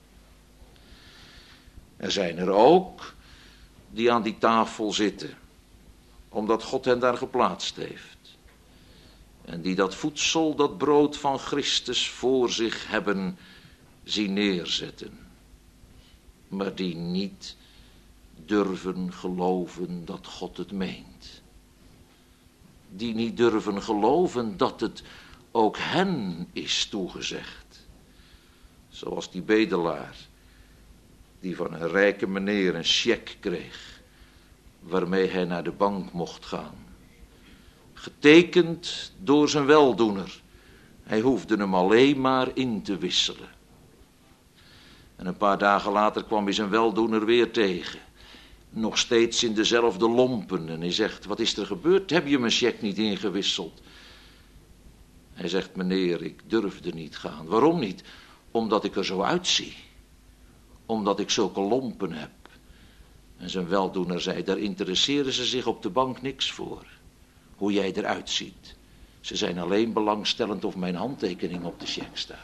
Er zijn er ook die aan die tafel zitten, omdat God hen daar geplaatst heeft. En die dat voedsel, dat brood van Christus voor zich hebben zien neerzetten. Maar die niet durven geloven dat God het meent. Die niet durven geloven dat het ook hen is toegezegd. Zoals die bedelaar die van een rijke meneer een cheque kreeg. waarmee hij naar de bank mocht gaan. Getekend door zijn weldoener. Hij hoefde hem alleen maar in te wisselen. En een paar dagen later kwam hij zijn weldoener weer tegen. Nog steeds in dezelfde lompen. En hij zegt, wat is er gebeurd? Heb je mijn cheque niet ingewisseld? Hij zegt, meneer, ik durfde niet gaan. Waarom niet? Omdat ik er zo uitzie. Omdat ik zulke lompen heb. En zijn weldoener zei, daar interesseren ze zich op de bank niks voor. Hoe jij eruit ziet. Ze zijn alleen belangstellend of mijn handtekening op de cheque staat.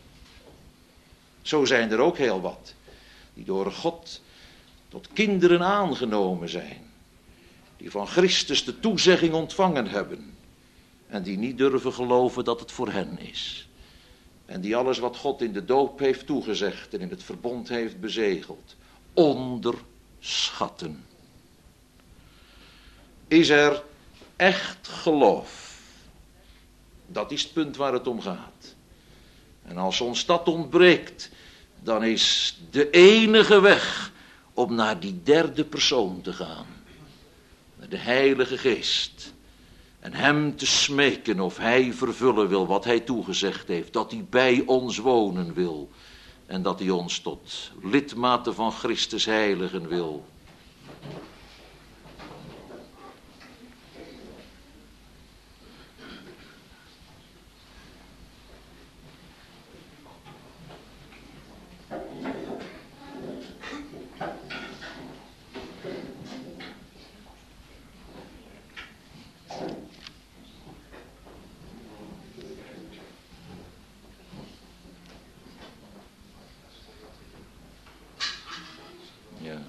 Zo zijn er ook heel wat. Die door God tot kinderen aangenomen zijn. Die van Christus de toezegging ontvangen hebben. En die niet durven geloven dat het voor hen is. En die alles wat God in de doop heeft toegezegd en in het verbond heeft bezegeld, onderschatten. Is er echt geloof? Dat is het punt waar het om gaat. En als ons dat ontbreekt, dan is de enige weg om naar die derde persoon te gaan. Naar de Heilige Geest. En hem te smeken of hij vervullen wil wat hij toegezegd heeft. Dat hij bij ons wonen wil. En dat hij ons tot lidmaten van Christus heiligen wil. Ja.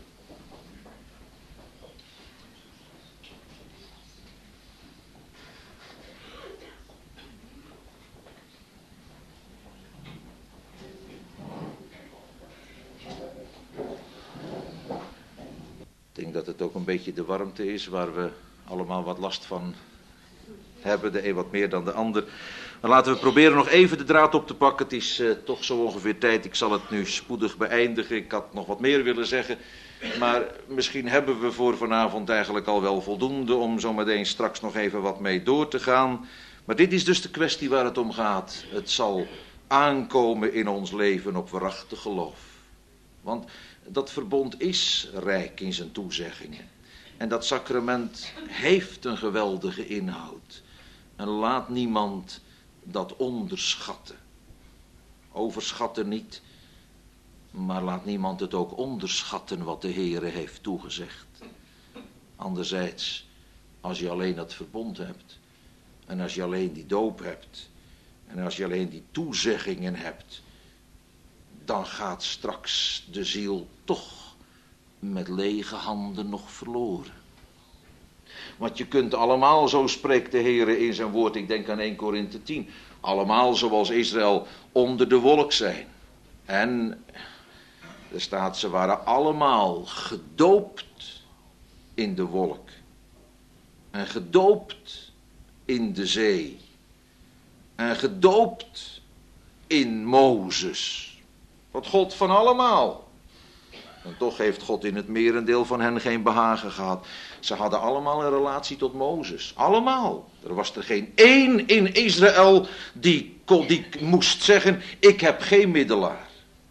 Ik denk dat het ook een beetje de warmte is waar we allemaal wat last van hebben. De een wat meer dan de ander. Maar laten we proberen nog even de draad op te pakken. Het is uh, toch zo ongeveer tijd. Ik zal het nu spoedig beëindigen. Ik had nog wat meer willen zeggen. Maar misschien hebben we voor vanavond eigenlijk al wel voldoende om zo meteen straks nog even wat mee door te gaan. Maar dit is dus de kwestie waar het om gaat. Het zal aankomen in ons leven op waarachtig geloof. Want dat verbond is rijk in zijn toezeggingen. En dat sacrament heeft een geweldige inhoud. En laat niemand dat onderschatten. Overschatten niet. Maar laat niemand het ook onderschatten wat de Heere heeft toegezegd. Anderzijds, als je alleen dat verbond hebt. En als je alleen die doop hebt. En als je alleen die toezeggingen hebt. Dan gaat straks de ziel toch met lege handen nog verloren. Want je kunt allemaal, zo spreekt de Heere in zijn woord, ik denk aan Eerste Korinthe tien, allemaal zoals Israël onder de wolk zijn. En er staat, ze waren allemaal gedoopt in de wolk. En gedoopt in de zee. En gedoopt in Mozes. Wat God van allemaal. En toch heeft God in het merendeel van hen geen behagen gehad. Ze hadden allemaal een relatie tot Mozes. Allemaal. Er was er geen één in Israël die, die moest zeggen, ik heb geen middelaar.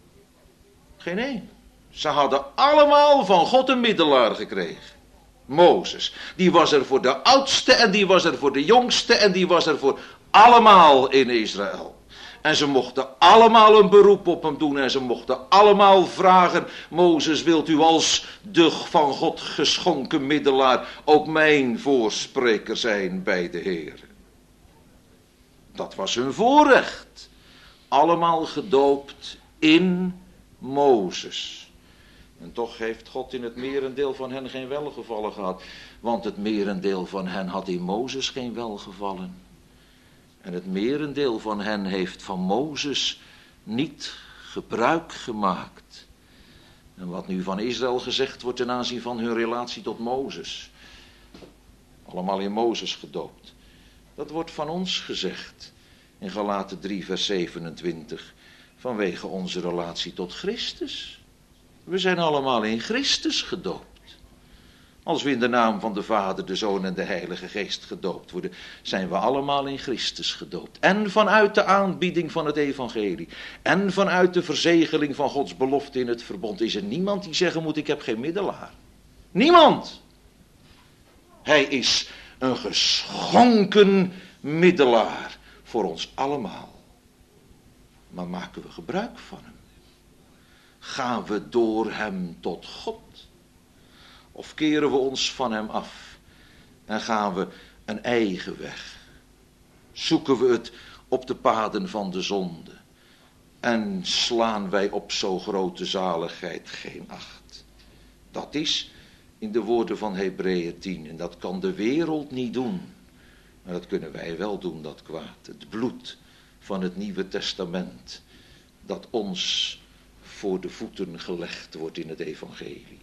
Geen één. Ze hadden allemaal van God een middelaar gekregen. Mozes. Die was er voor de oudste en die was er voor de jongste en die was er voor allemaal in Israël. En ze mochten allemaal een beroep op hem doen en ze mochten allemaal vragen, Mozes, wilt u als de van God geschonken middelaar ook mijn voorspreker zijn bij de Heer? Dat was hun voorrecht. Allemaal gedoopt in Mozes. En toch heeft God in het merendeel van hen geen welgevallen gehad. Want het merendeel van hen had in Mozes geen welgevallen. En het merendeel van hen heeft van Mozes niet gebruik gemaakt. En wat nu van Israël gezegd wordt ten aanzien van hun relatie tot Mozes. Allemaal in Mozes gedoopt. Dat wordt van ons gezegd. In Galaten drie vers zevenentwintig. Vanwege onze relatie tot Christus. We zijn allemaal in Christus gedoopt. Als we in de naam van de Vader, de Zoon en de Heilige Geest gedoopt worden, zijn we allemaal in Christus gedoopt. En vanuit de aanbieding van het evangelie en vanuit de verzegeling van Gods belofte in het verbond is er niemand die zeggen moet, ik heb geen middelaar. Niemand. Hij is een geschonken middelaar voor ons allemaal. Maar maken we gebruik van hem? Gaan we door hem tot God? Of keren we ons van hem af en gaan we een eigen weg? Zoeken we het op de paden van de zonde en slaan wij op zo grote zaligheid geen acht? Dat is in de woorden van Hebreeën tien en dat kan de wereld niet doen. Maar dat kunnen wij wel doen, dat kwaad. Het bloed van het Nieuwe Testament dat ons voor de voeten gelegd wordt in het evangelie.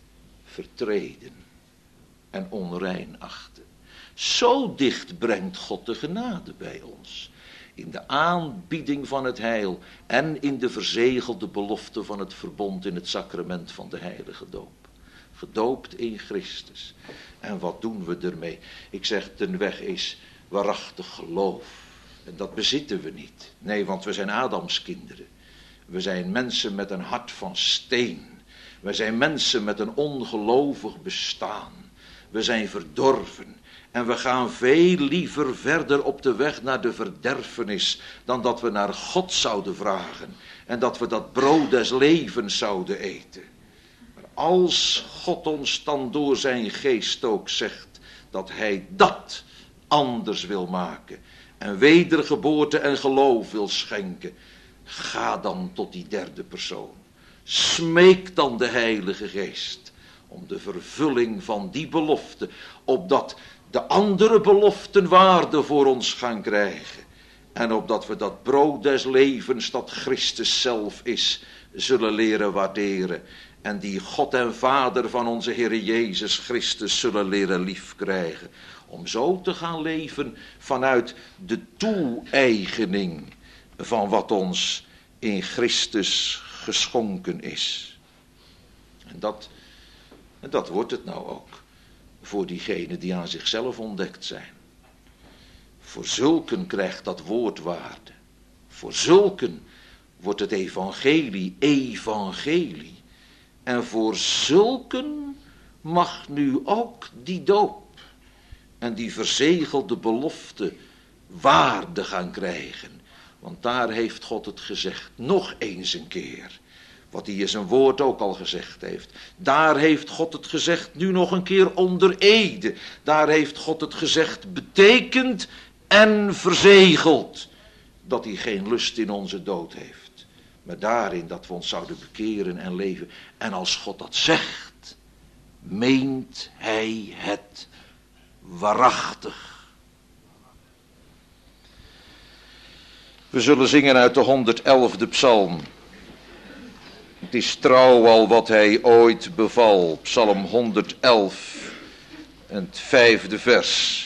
Vertreden en onrein achten. Zo dicht brengt God de genade bij ons. In de aanbieding van het heil en in de verzegelde belofte van het verbond in het sacrament van de heilige doop. Gedoopt in Christus. En wat doen we ermee? Ik zeg, de weg is waarachtig geloof. En dat bezitten we niet. Nee, want we zijn Adamskinderen. We zijn mensen met een hart van steen. We zijn mensen met een ongelovig bestaan. We zijn verdorven. En we gaan veel liever verder op de weg naar de verderfenis dan dat we naar God zouden vragen. En dat we dat brood des levens zouden eten. Maar als God ons dan door zijn geest ook zegt dat hij dat anders wil maken. En wedergeboorte en geloof wil schenken. Ga dan tot die derde persoon. Smeek dan de Heilige Geest om de vervulling van die belofte, opdat de andere beloften waarde voor ons gaan krijgen. En opdat we dat brood des levens dat Christus zelf is, zullen leren waarderen. En die God en Vader van onze Heer Jezus Christus zullen leren liefkrijgen. Om zo te gaan leven vanuit de toe-eigening van wat ons in Christus geschonken is. En dat, en dat wordt het nou ook voor diegenen die aan zichzelf ontdekt zijn. Voor zulken krijgt dat woord waarde. Voor zulken wordt het evangelie evangelie. En voor zulken mag nu ook die doop en die verzegelde belofte waarde gaan krijgen. Want daar heeft God het gezegd, nog eens een keer. Wat hij in zijn woord ook al gezegd heeft. Daar heeft God het gezegd, nu nog een keer onder ede. Daar heeft God het gezegd, betekend en verzegeld. Dat hij geen lust in onze dood heeft. Maar daarin dat we ons zouden bekeren en leven. En als God dat zegt, meent hij het waarachtig. We zullen zingen uit de honderdelfde psalm. Het is trouw al wat hij ooit beval. Psalm honderdelf en het vijfde vers.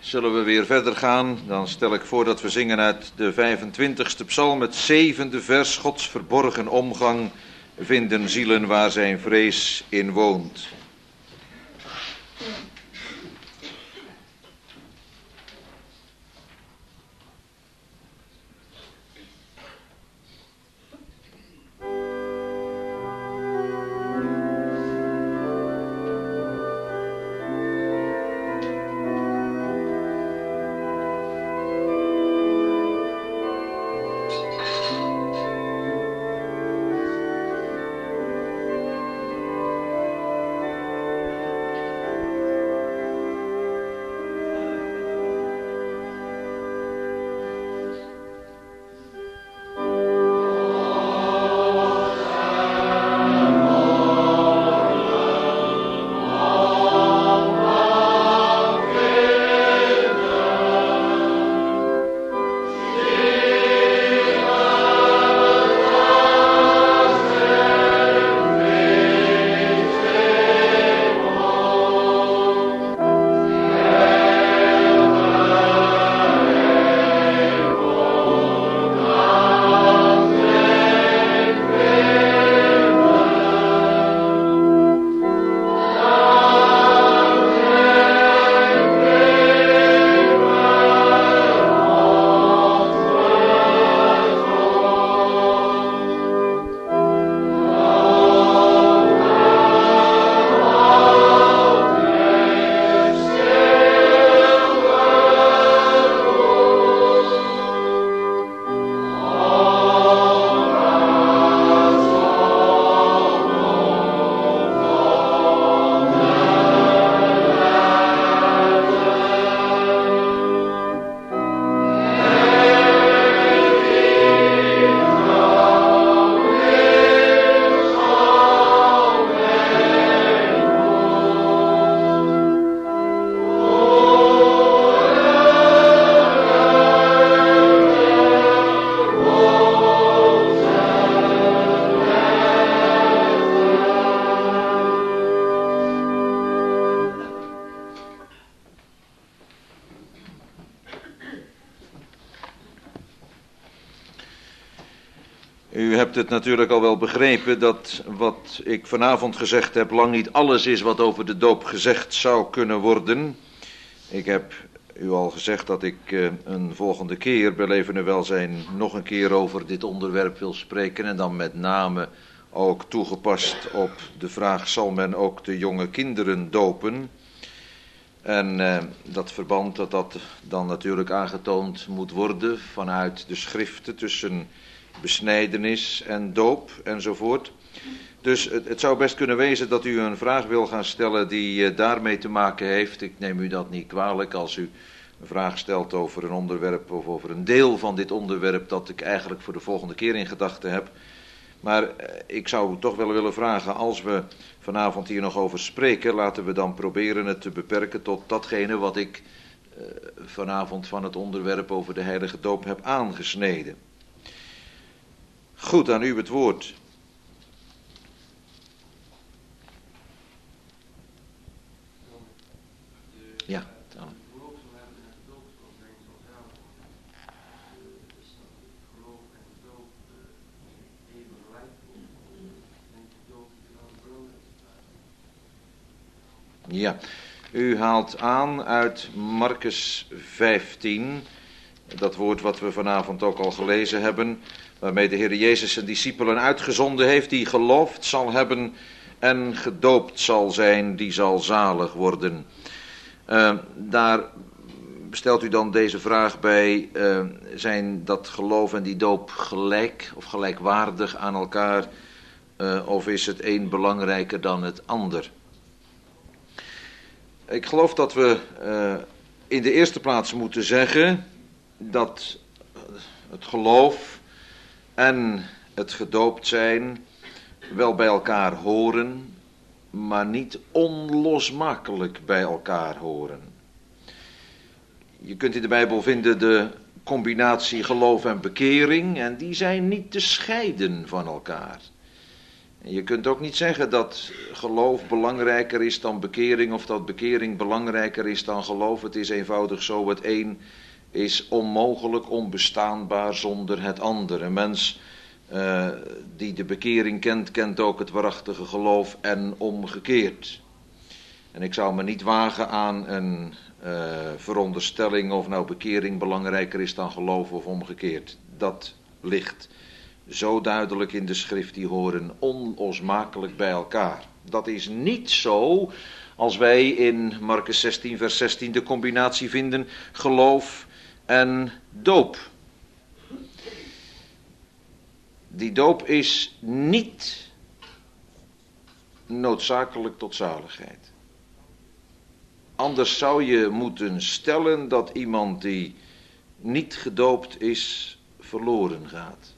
zullen we weer verder gaan. Dan stel ik voor dat we zingen uit de vijfentwintigste psalm, het zevende vers. Gods verborgen omgang vinden zielen waar zijn vrees in woont. U hebt het natuurlijk al wel begrepen dat wat ik vanavond gezegd heb lang niet alles is wat over de doop gezegd zou kunnen worden. Ik heb u al gezegd dat ik uh, een volgende keer bij Leven en Welzijn nog een keer over dit onderwerp wil spreken. En dan met name ook toegepast op de vraag: zal men ook de jonge kinderen dopen? En uh, dat verband dat dat dan natuurlijk aangetoond moet worden vanuit de schriften tussen besnijdenis en doop enzovoort. Dus het, het zou best kunnen wezen dat u een vraag wil gaan stellen die uh, daarmee te maken heeft. Ik neem u dat niet kwalijk als u een vraag stelt over een onderwerp of over een deel van dit onderwerp dat ik eigenlijk voor de volgende keer in gedachten heb. Maar uh, ik zou toch wel willen vragen, als we vanavond hier nog over spreken, laten we dan proberen het te beperken tot datgene wat ik uh, vanavond van het onderwerp over de heilige doop heb aangesneden. Goed, aan u het woord. Ja, dan. Ja, u haalt aan uit Markus vijftien, dat woord wat we vanavond ook al gelezen hebben, waarmee de Heer Jezus zijn discipelen uitgezonden heeft, die geloofd zal hebben en gedoopt zal zijn, die zal zalig worden. Uh, daar stelt u dan deze vraag bij: uh, zijn dat geloof en die doop gelijk of gelijkwaardig aan elkaar, uh, of is het een belangrijker dan het ander? Ik geloof dat we uh, in de eerste plaats moeten zeggen dat het geloof en het gedoopt zijn wel bij elkaar horen, maar niet onlosmakelijk bij elkaar horen. Je kunt in de Bijbel vinden de combinatie geloof en bekering, en die zijn niet te scheiden van elkaar. Je kunt ook niet zeggen dat geloof belangrijker is dan bekering of dat bekering belangrijker is dan geloof. Het is eenvoudig zo, het een is onmogelijk, onbestaanbaar zonder het ander. Een mens uh, die de bekering kent, kent ook het waarachtige geloof en omgekeerd. En ik zou me niet wagen aan een uh, veronderstelling of nou bekering belangrijker is dan geloof of omgekeerd. Dat ligt zo duidelijk in de schrift, die horen onlosmakelijk bij elkaar. Dat is niet zo als wij in Marcus zestien vers zestien de combinatie vinden geloof en doop. Die doop is niet noodzakelijk tot zaligheid. Anders zou je moeten stellen dat iemand die niet gedoopt is, verloren gaat.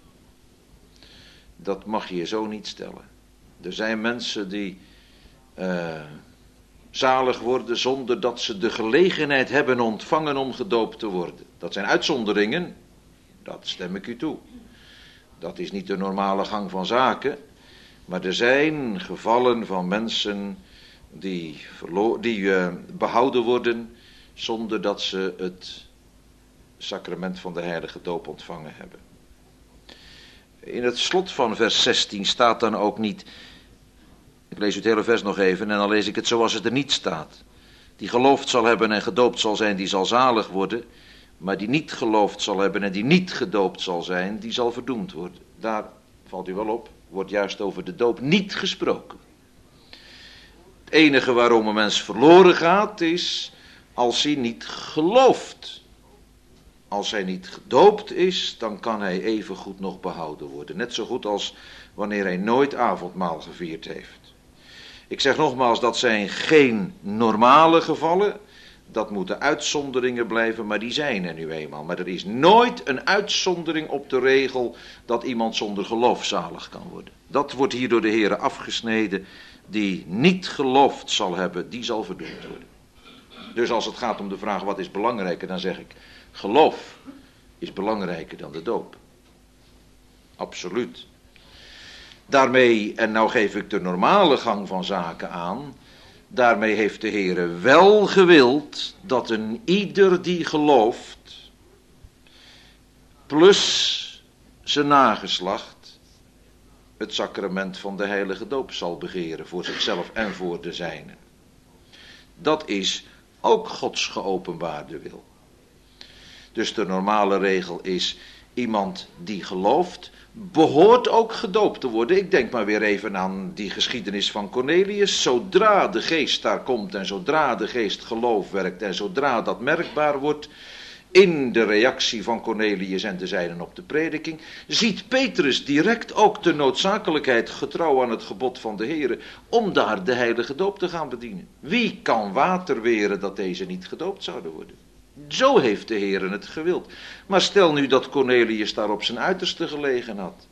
Dat mag je zo niet stellen. Er zijn mensen die uh, zalig worden zonder dat ze de gelegenheid hebben ontvangen om gedoopt te worden. Dat zijn uitzonderingen, dat stem ik u toe. Dat is niet de normale gang van zaken. Maar er zijn gevallen van mensen die, verlo- die uh, behouden worden zonder dat ze het sacrament van de heilige doop ontvangen hebben. In het slot van vers zestien staat dan ook niet, ik lees het hele vers nog even en dan lees ik het zoals het er niet staat. Die geloofd zal hebben en gedoopt zal zijn, die zal zalig worden. Maar die niet geloofd zal hebben en die niet gedoopt zal zijn, die zal verdoemd worden. Daar valt u wel op, wordt juist over de doop niet gesproken. Het enige waarom een mens verloren gaat is als hij niet gelooft. Als hij niet gedoopt is, dan kan hij evengoed nog behouden worden. Net zo goed als wanneer hij nooit avondmaal gevierd heeft. Ik zeg nogmaals, dat zijn geen normale gevallen. Dat moeten uitzonderingen blijven, maar die zijn er nu eenmaal. Maar er is nooit een uitzondering op de regel dat iemand zonder geloof zalig kan worden. Dat wordt hier door de Heere afgesneden. Die niet geloofd zal hebben, die zal verdoemd worden. Dus als het gaat om de vraag wat is belangrijker, dan zeg ik, geloof is belangrijker dan de doop. Absoluut. Daarmee, en nou geef ik de normale gang van zaken aan, daarmee heeft de Heere wel gewild dat een ieder die gelooft, plus zijn nageslacht, het sacrament van de heilige doop zal begeren voor zichzelf en voor de zijnen. Dat is ook Gods geopenbaarde wil. Dus de normale regel is, iemand die gelooft, behoort ook gedoopt te worden. Ik denk maar weer even aan die geschiedenis van Cornelius. Zodra de geest daar komt en zodra de geest geloof werkt en zodra dat merkbaar wordt in de reactie van Cornelius en de zijnen op de prediking, ziet Petrus direct ook de noodzakelijkheid, getrouw aan het gebod van de Heere, om daar de heilige doop te gaan bedienen. Wie kan water weren dat deze niet gedoopt zouden worden? Zo heeft de Heere het gewild. Maar stel nu dat Cornelius daar op zijn uiterste gelegen had.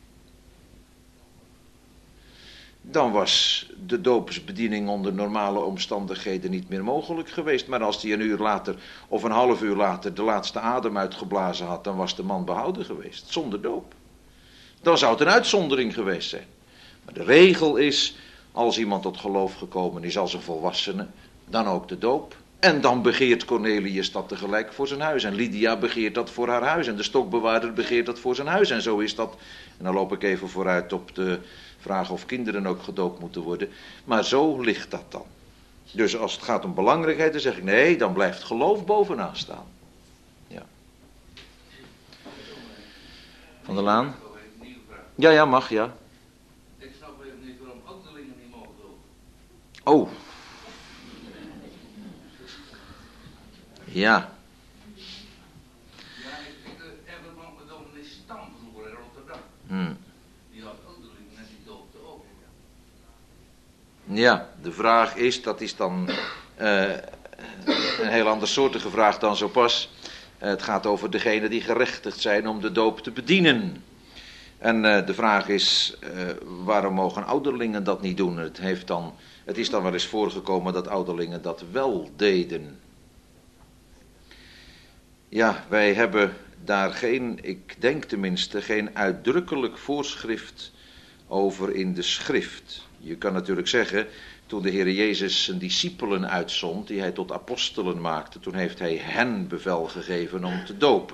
Dan was de doopsbediening onder normale omstandigheden niet meer mogelijk geweest. Maar als hij een uur later of een half uur later de laatste adem uitgeblazen had, dan was de man behouden geweest, zonder doop. Dan zou het een uitzondering geweest zijn. Maar de regel is, als iemand tot geloof gekomen is als een volwassene, dan ook de doop. En dan begeert Cornelius dat tegelijk voor zijn huis. En Lydia begeert dat voor haar huis. En de stokbewaarder begeert dat voor zijn huis. En zo is dat. En dan loop ik even vooruit op de vraag of kinderen ook gedoopt moeten worden. Maar zo ligt dat dan. Dus als het gaat om belangrijkheid, dan zeg ik nee, dan blijft geloof bovenaan staan. Ja. Van der Laan? Ja, ja, mag, ja. Ik snap even niet waarom ouderlingen niet mogen dopen. Oh. Ja. Ja, ik vind het even van de dominee Stam vroeger in Rotterdam. Hmm. Die had ouderlingen en die doopte ook. Ja, de vraag is, dat is dan uh, een heel andersoortige vraag dan zo pas. Uh, het gaat over degenen die gerechtigd zijn om de doop te bedienen. En uh, de vraag is, uh, waarom mogen ouderlingen dat niet doen? Het, heeft dan, het is dan wel eens voorgekomen dat ouderlingen dat wel deden. Ja, wij hebben daar geen, ik denk tenminste, geen uitdrukkelijk voorschrift over in de schrift. Je kan natuurlijk zeggen, toen de Heer Jezus zijn discipelen uitzond, die hij tot apostelen maakte, toen heeft hij hen bevel gegeven om te dopen.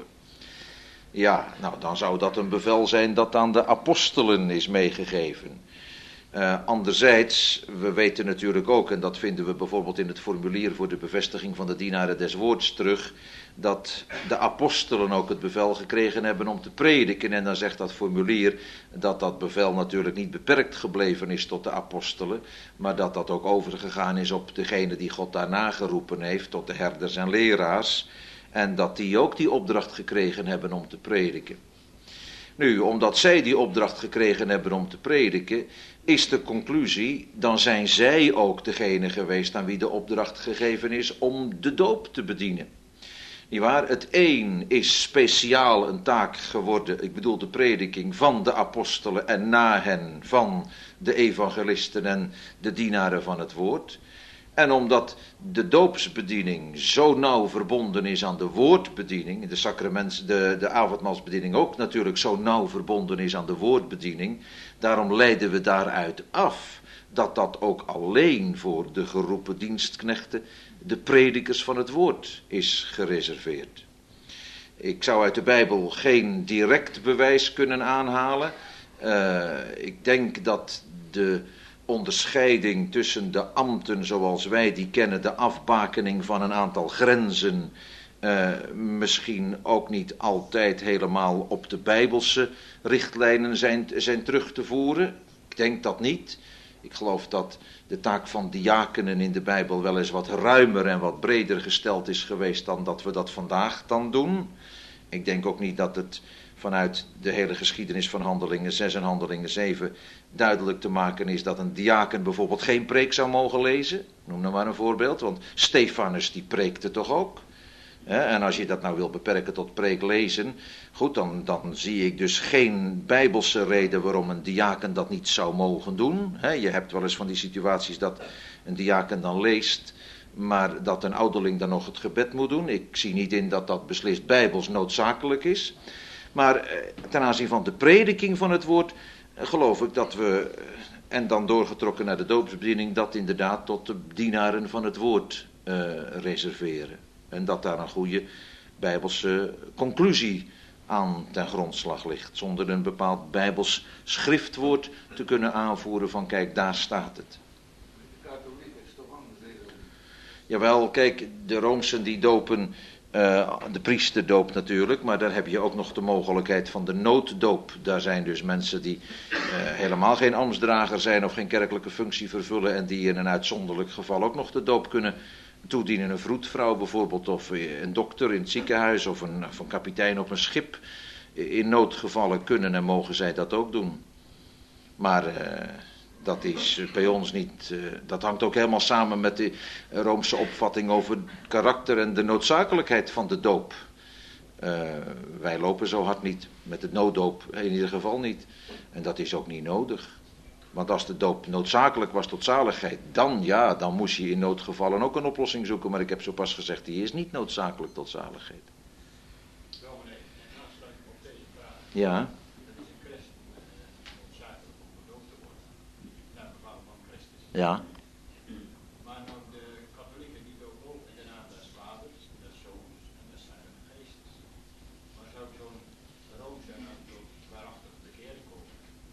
Ja, nou dan zou dat een bevel zijn dat aan de apostelen is meegegeven. Uh, anderzijds, we weten natuurlijk ook, en dat vinden we bijvoorbeeld in het formulier voor de bevestiging van de dienaren des woords terug, dat de apostelen ook het bevel gekregen hebben om te prediken. En dan zegt dat formulier dat dat bevel natuurlijk niet beperkt gebleven is tot de apostelen, maar dat dat ook overgegaan is op degene die God daarna geroepen heeft, tot de herders en leraars. En dat die ook die opdracht gekregen hebben om te prediken. Nu, omdat zij die opdracht gekregen hebben om te prediken, is de conclusie, dan zijn zij ook degene geweest aan wie de opdracht gegeven is om de doop te bedienen. Niewaar? Het een is speciaal een taak geworden, ik bedoel de prediking van de apostelen en na hen van de evangelisten en de dienaren van het woord. En omdat de doopsbediening zo nauw verbonden is aan de woordbediening, de sacraments, de, de avondmaalsbediening ook natuurlijk zo nauw verbonden is aan de woordbediening, daarom leiden we daaruit af dat dat ook alleen voor de geroepen dienstknechten, de predikers van het woord, is gereserveerd. Ik zou uit de Bijbel geen direct bewijs kunnen aanhalen. Uh, ik denk dat de onderscheiding tussen de ambten zoals wij die kennen, de afbakening van een aantal grenzen, uh, misschien ook niet altijd helemaal op de Bijbelse richtlijnen zijn, zijn terug te voeren. Ik denk dat niet. Ik geloof dat de taak van diakenen in de Bijbel wel eens wat ruimer en wat breder gesteld is geweest dan dat we dat vandaag dan doen. Ik denk ook niet dat het vanuit de hele geschiedenis van Handelingen zes en Handelingen zeven duidelijk te maken is dat een diaken bijvoorbeeld geen preek zou mogen lezen. Noem nou maar een voorbeeld, want Stefanus die preekte toch ook. En als je dat nou wil beperken tot preek lezen, goed, dan, dan zie ik dus geen bijbelse reden waarom een diaken dat niet zou mogen doen. Je hebt wel eens van die situaties dat een diaken dan leest, maar dat een ouderling dan nog het gebed moet doen. Ik zie niet in dat dat beslist bijbels noodzakelijk is. Maar ten aanzien van de prediking van het woord geloof ik dat we, en dan doorgetrokken naar de doopsbediening, dat inderdaad tot de dienaren van het woord uh, reserveren. En dat daar een goede bijbelse conclusie aan ten grondslag ligt. Zonder een bepaald bijbels schriftwoord te kunnen aanvoeren van kijk, daar staat het. De katholiek is toch anders? Jawel, kijk, de Roomsen die dopen, uh, de priesterdoop natuurlijk, maar daar heb je ook nog de mogelijkheid van de nooddoop. Daar zijn dus mensen die uh, helemaal geen ambtsdrager zijn of geen kerkelijke functie vervullen en die in een uitzonderlijk geval ook nog de doop kunnen toedienen. Een vroedvrouw bijvoorbeeld, of een dokter in het ziekenhuis, of een, of een kapitein op een schip. In noodgevallen kunnen en mogen zij dat ook doen. Maar uh, dat is bij ons niet, uh, dat hangt ook helemaal samen met de Roomse opvatting over karakter en de noodzakelijkheid van de doop. Uh, wij lopen zo hard niet, met de nooddoop in ieder geval niet. En dat is ook niet nodig. Want als de doop noodzakelijk was tot zaligheid, dan ja, dan moest je in noodgevallen ook een oplossing zoeken. Maar ik heb zo pas gezegd, die is niet noodzakelijk tot zaligheid. Wel meneer, en aansluiting op deze vraag. Ja. Dat is een christen noodzakelijk om gedoopt te worden. Naar bepaald van Christus. Ja. Maar nou de katholieken die dopen ook in de naam des vaders, des zoons en des heilige geestes. Maar zou zo'n roomse en nou tot waarachtig bekering komen?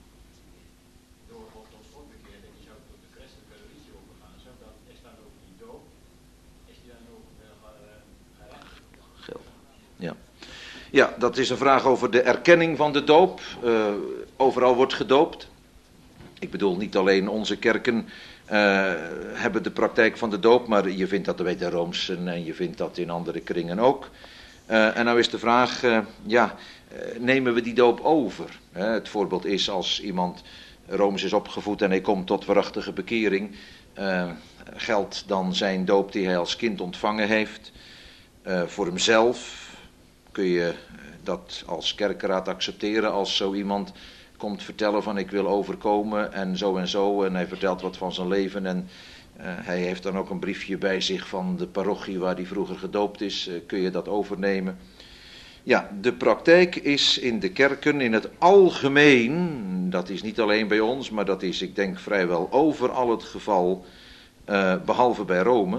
Door God tot God bekeerd en die zou tot de christelijke religie overgaan. Zou dat, is dan ook die doop? Is die dan ook uh, gerechtigd? Ja. Ja, dat is een vraag over de erkenning van de doop. Uh, overal wordt gedoopt. Ik bedoel, niet alleen onze kerken uh, hebben de praktijk van de doop, maar je vindt dat bij de Roomsen en je vindt dat in andere kringen ook. Uh, en nou is de vraag, uh, ja, uh, nemen we die doop over? Uh, het voorbeeld is als iemand Rooms is opgevoed en hij komt tot waarachtige bekering, uh, geldt dan zijn doop die hij als kind ontvangen heeft. Uh, voor hemzelf kun je dat als kerkenraad accepteren als zo iemand komt vertellen van ik wil overkomen en zo en zo en hij vertelt wat van zijn leven en uh, hij heeft dan ook een briefje bij zich van de parochie waar hij vroeger gedoopt is, uh, kun je dat overnemen. Ja, de praktijk is in de kerken in het algemeen, dat is niet alleen bij ons, maar dat is, ik denk, vrijwel overal het geval, uh, behalve bij Rome.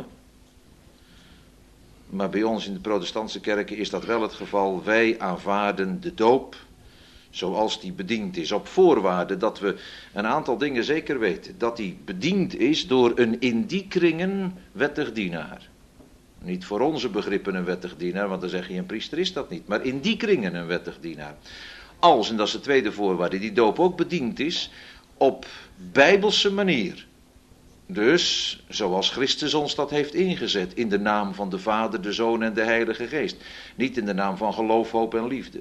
Maar bij ons in de protestantse kerken is dat wel het geval. Wij aanvaarden de doop zoals die bediend is, op voorwaarde dat we een aantal dingen zeker weten. Dat die bediend is door een in die kringen wettig dienaar. Niet voor onze begrippen een wettig dienaar, want dan zeg je een priester is dat niet. Maar in die kringen een wettig dienaar. Als, en dat is de tweede voorwaarde, die doop ook bediend is op bijbelse manier. Dus, zoals Christus ons dat heeft ingezet, in de naam van de Vader, de Zoon en de Heilige Geest. Niet in de naam van geloof, hoop en liefde.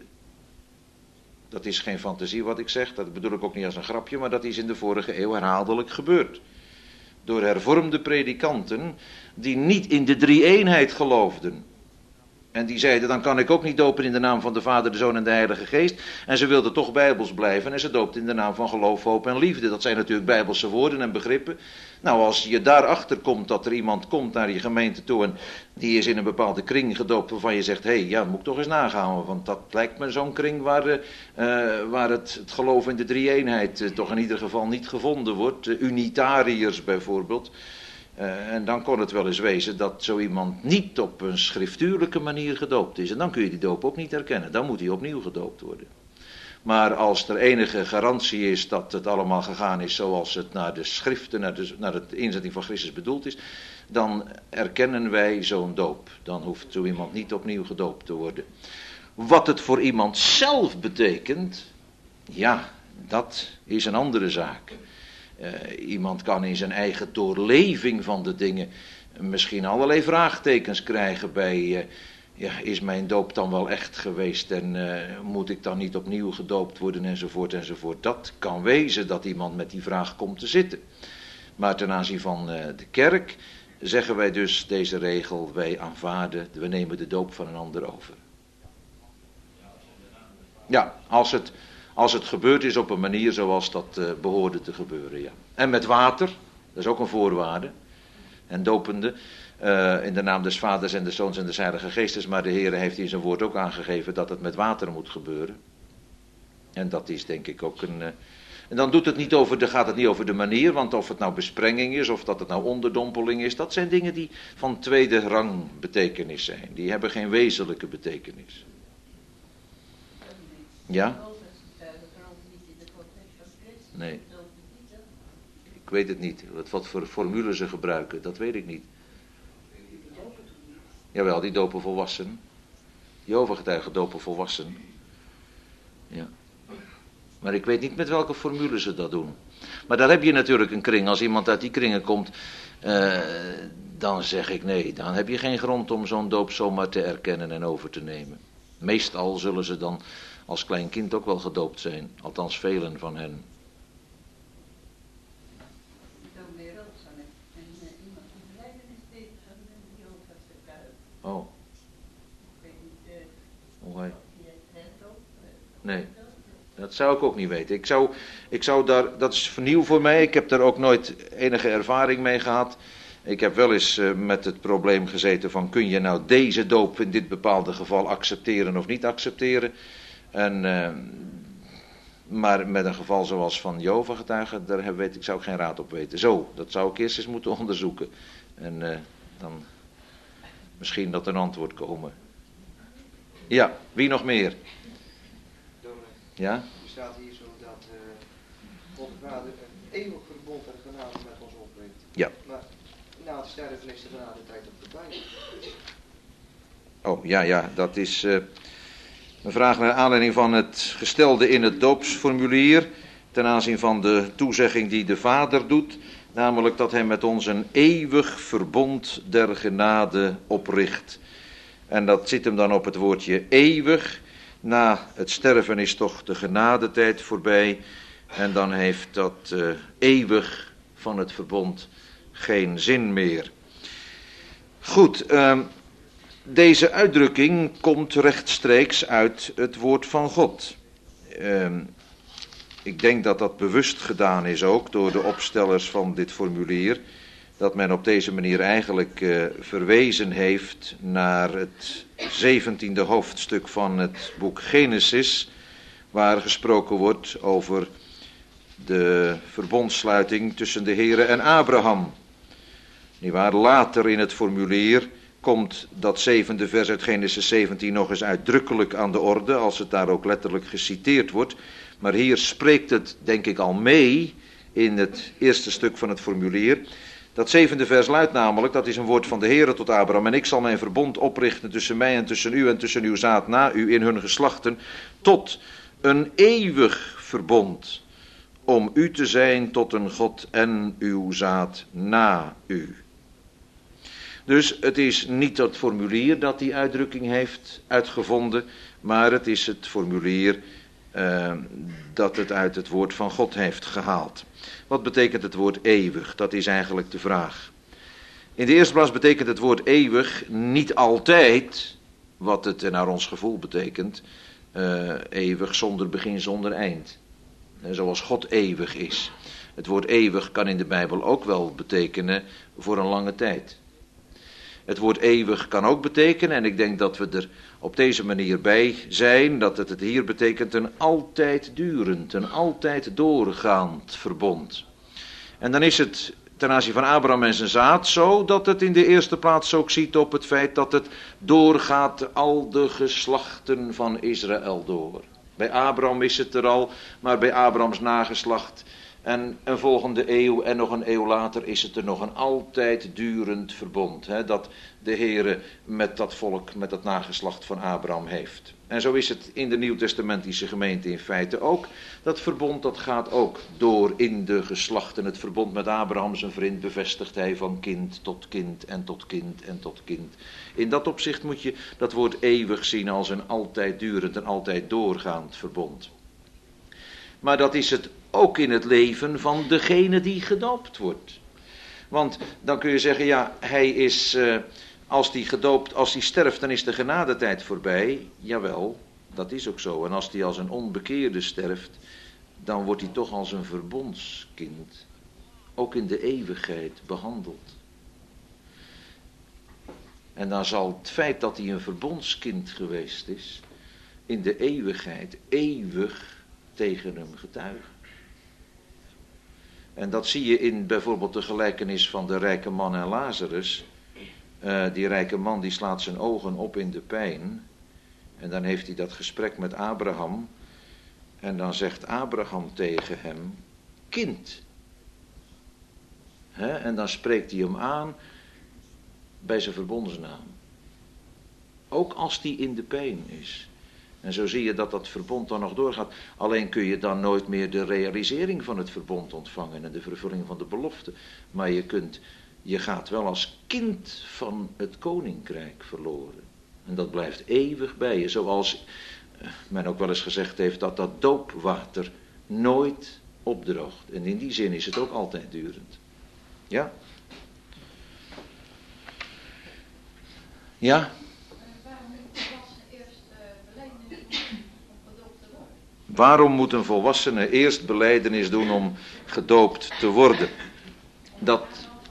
Dat is geen fantasie wat ik zeg, dat bedoel ik ook niet als een grapje, maar dat is in de vorige eeuw herhaaldelijk gebeurd. Door hervormde predikanten die niet in de drie-eenheid geloofden. En die zeiden, dan kan ik ook niet dopen in de naam van de Vader, de Zoon en de Heilige Geest. En ze wilden toch bijbels blijven en ze doopten in de naam van geloof, hoop en liefde. Dat zijn natuurlijk bijbelse woorden en begrippen. Nou, als je daarachter komt dat er iemand komt naar je gemeente toe en die is in een bepaalde kring gedoopt waarvan je zegt, hé, hey, ja, dat moet ik toch eens nagaan. Want dat lijkt me zo'n kring waar, uh, waar het, het geloof in de drie-eenheid uh, toch in ieder geval niet gevonden wordt. Uh, unitariërs bijvoorbeeld. Uh, en dan kon het wel eens wezen dat zo iemand niet op een schriftuurlijke manier gedoopt is. En dan kun je die doop ook niet herkennen. Dan moet hij opnieuw gedoopt worden. Maar als er enige garantie is dat het allemaal gegaan is zoals het naar de schriften, naar de, naar de inzetting van Christus bedoeld is, dan erkennen wij zo'n doop. Dan hoeft zo iemand niet opnieuw gedoopt te worden. Wat het voor iemand zelf betekent, ja, dat is een andere zaak. Uh, iemand kan in zijn eigen doorleving van de dingen misschien allerlei vraagtekens krijgen bij, uh, ja, is mijn doop dan wel echt geweest en uh, moet ik dan niet opnieuw gedoopt worden enzovoort enzovoort. Dat kan wezen dat iemand met die vraag komt te zitten. Maar ten aanzien van uh, de kerk zeggen wij dus deze regel, wij aanvaarden, we nemen de doop van een ander over. Ja, als het... Als het gebeurd is op een manier zoals dat uh, behoorde te gebeuren, ja. En met water, dat is ook een voorwaarde. En dopende, uh, in de naam des Vaders en des Zoons en des Heilige Geestes. Maar de Heer heeft in zijn woord ook aangegeven dat het met water moet gebeuren. En dat is denk ik ook een... Uh, en dan doet het niet over de, gaat het niet over de manier, want of het nou besprenging is, of dat het nou onderdompeling is. Dat zijn dingen die van tweede rang betekenis zijn. Die hebben geen wezenlijke betekenis. Ja? Nee. Ik weet het niet. Wat, wat voor formule ze gebruiken, dat weet ik niet. Jawel, die dopen volwassen. Jehovah-getuigen dopen volwassen. Ja. Maar ik weet niet met welke formule ze dat doen. Maar daar heb je natuurlijk een kring. Als iemand uit die kringen komt, uh, dan zeg ik nee. Dan heb je geen grond om zo'n doop zomaar te erkennen en over te nemen. Meestal zullen ze dan als klein kind ook wel gedoopt zijn. Althans velen van hen. Oh. Hoe hij? Nee, dat zou ik ook niet weten. Ik zou, ik zou daar, dat is vernieuw voor mij. Ik heb daar ook nooit enige ervaring mee gehad. Ik heb wel eens uh, met het probleem gezeten van, kun je nou deze doop in dit bepaalde geval accepteren of niet accepteren? En, uh, maar met een geval zoals van Jehovah-getuigen, daar heb, weet ik, zou ik geen raad op weten. Zo, dat zou ik eerst eens moeten onderzoeken. En uh, dan misschien dat er een antwoord komen. Ja, wie nog meer? Ja? Er staat hier zo dat uh, God de Vader een eeuwig verbond en genade met ons opbrengt. Ja. Maar na het sterven is de genade tijd op voorbij. Oh, ja, ja, dat is uh, een vraag naar aanleiding van het gestelde in het doopsformulier ten aanzien van de toezegging die de Vader doet, namelijk dat hij met ons een eeuwig verbond der genade opricht. En dat zit hem dan op het woordje eeuwig. Na het sterven is toch de genadetijd voorbij. En dan heeft dat uh, eeuwig van het verbond geen zin meer. Goed, uh, deze uitdrukking komt rechtstreeks uit het woord van God. Uh, ik denk dat dat bewust gedaan is ook door de opstellers van dit formulier. dat men op deze manier eigenlijk uh, verwezen heeft naar het zeventiende hoofdstuk van het boek Genesis, waar gesproken wordt over de verbondsluiting tussen de Here en Abraham. Niewaar, later in het formulier komt dat zevende vers uit Genesis zeventien nog eens uitdrukkelijk aan de orde, als het daar ook letterlijk geciteerd wordt. Maar hier spreekt het, denk ik, al mee in het eerste stuk van het formulier. Dat zevende vers luidt namelijk, dat is een woord van de Heere tot Abraham: en ik zal mijn verbond oprichten tussen mij en tussen u en tussen uw zaad na u in hun geslachten, tot een eeuwig verbond, om u te zijn tot een God en uw zaad na u. Dus het is niet dat formulier dat die uitdrukking heeft uitgevonden, maar het is het formulier uh, dat het uit het woord van God heeft gehaald. Wat betekent het woord eeuwig? Dat is eigenlijk de vraag. In de eerste plaats betekent het woord eeuwig niet altijd wat het naar ons gevoel betekent. Uh, eeuwig zonder begin, zonder eind. Zoals God eeuwig is. Het woord eeuwig kan in de Bijbel ook wel betekenen voor een lange tijd. Het woord eeuwig kan ook betekenen, en ik denk dat we er op deze manier bij zijn, dat het het hier betekent een altijd durend, een altijd doorgaand verbond. En dan is het ten aanzien van Abraham en zijn zaad zo dat het in de eerste plaats ook ziet op het feit dat het doorgaat al de geslachten van Israël door. Bij Abraham is het er al, maar bij Abrahams nageslacht en een volgende eeuw en nog een eeuw later is het er nog een altijd durend verbond. Hè, dat de Heere met dat volk, met dat nageslacht van Abraham heeft. En zo is het in de Nieuwtestamentische gemeente in feite ook. Dat verbond dat gaat ook door in de geslachten. Het verbond met Abraham zijn vriend bevestigt hij van kind tot kind en tot kind en tot kind. In dat opzicht moet je dat woord eeuwig zien als een altijd durend en altijd doorgaand verbond. Maar dat is het ook in het leven van degene die gedoopt wordt. Want dan kun je zeggen, ja, hij is, uh, als die gedoopt, als die sterft, dan is de genadetijd voorbij. Jawel, dat is ook zo. En als die als een onbekeerde sterft, dan wordt hij toch als een verbondskind, ook in de eeuwigheid, behandeld. En dan zal het feit dat hij een verbondskind geweest is, in de eeuwigheid, eeuwig tegen hem getuigen. En dat zie je in bijvoorbeeld de gelijkenis van de rijke man en Lazarus. Uh, die rijke man die slaat zijn ogen op in de pijn. En dan heeft hij dat gesprek met Abraham. En dan zegt Abraham tegen hem, kind. He, en dan spreekt hij hem aan bij zijn verbondsnaam. Ook als die in de pijn is. En zo zie je dat dat verbond dan nog doorgaat. Alleen kun je dan nooit meer de realisering van het verbond ontvangen en de vervulling van de belofte. Maar je kunt, je gaat wel als kind van het koninkrijk verloren. En dat blijft eeuwig bij je. Zoals men ook wel eens gezegd heeft dat dat doopwater nooit opdroogt. En in die zin is het ook altijd durend. Ja? Ja? Waarom moet een volwassene eerst belijdenis doen om gedoopt te worden? Dat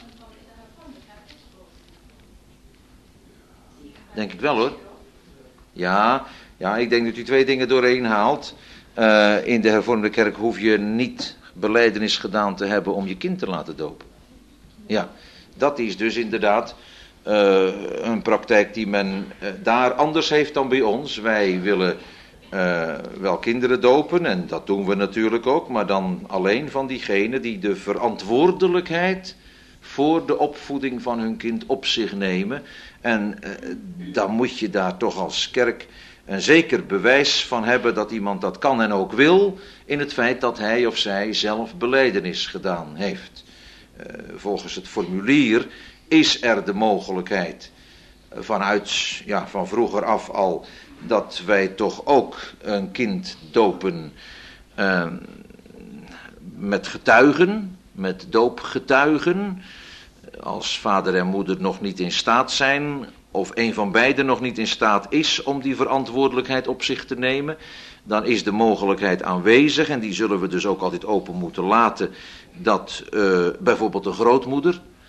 denk ik wel hoor. Ja, ja, ik denk dat u twee dingen doorheen haalt. Uh, in de hervormde kerk hoef je niet belijdenis gedaan te hebben om je kind te laten dopen. Ja, dat is dus inderdaad uh, een praktijk die men uh, daar anders heeft dan bij ons. Wij willen Uh, wel kinderen dopen, en dat doen we natuurlijk ook, maar dan alleen van diegenen die de verantwoordelijkheid voor de opvoeding van hun kind op zich nemen. En uh, dan moet je daar toch als kerk een zeker bewijs van hebben dat iemand dat kan en ook wil, in het feit dat hij of zij zelf belijdenis gedaan heeft. Uh, volgens het formulier is er de mogelijkheid vanuit, ja, van vroeger af al, dat wij toch ook een kind dopen uh, met getuigen, met doopgetuigen. Als vader en moeder nog niet in staat zijn, of een van beiden nog niet in staat is om die verantwoordelijkheid op zich te nemen, dan is de mogelijkheid aanwezig, en die zullen we dus ook altijd open moeten laten, dat uh, bijvoorbeeld een grootmoeder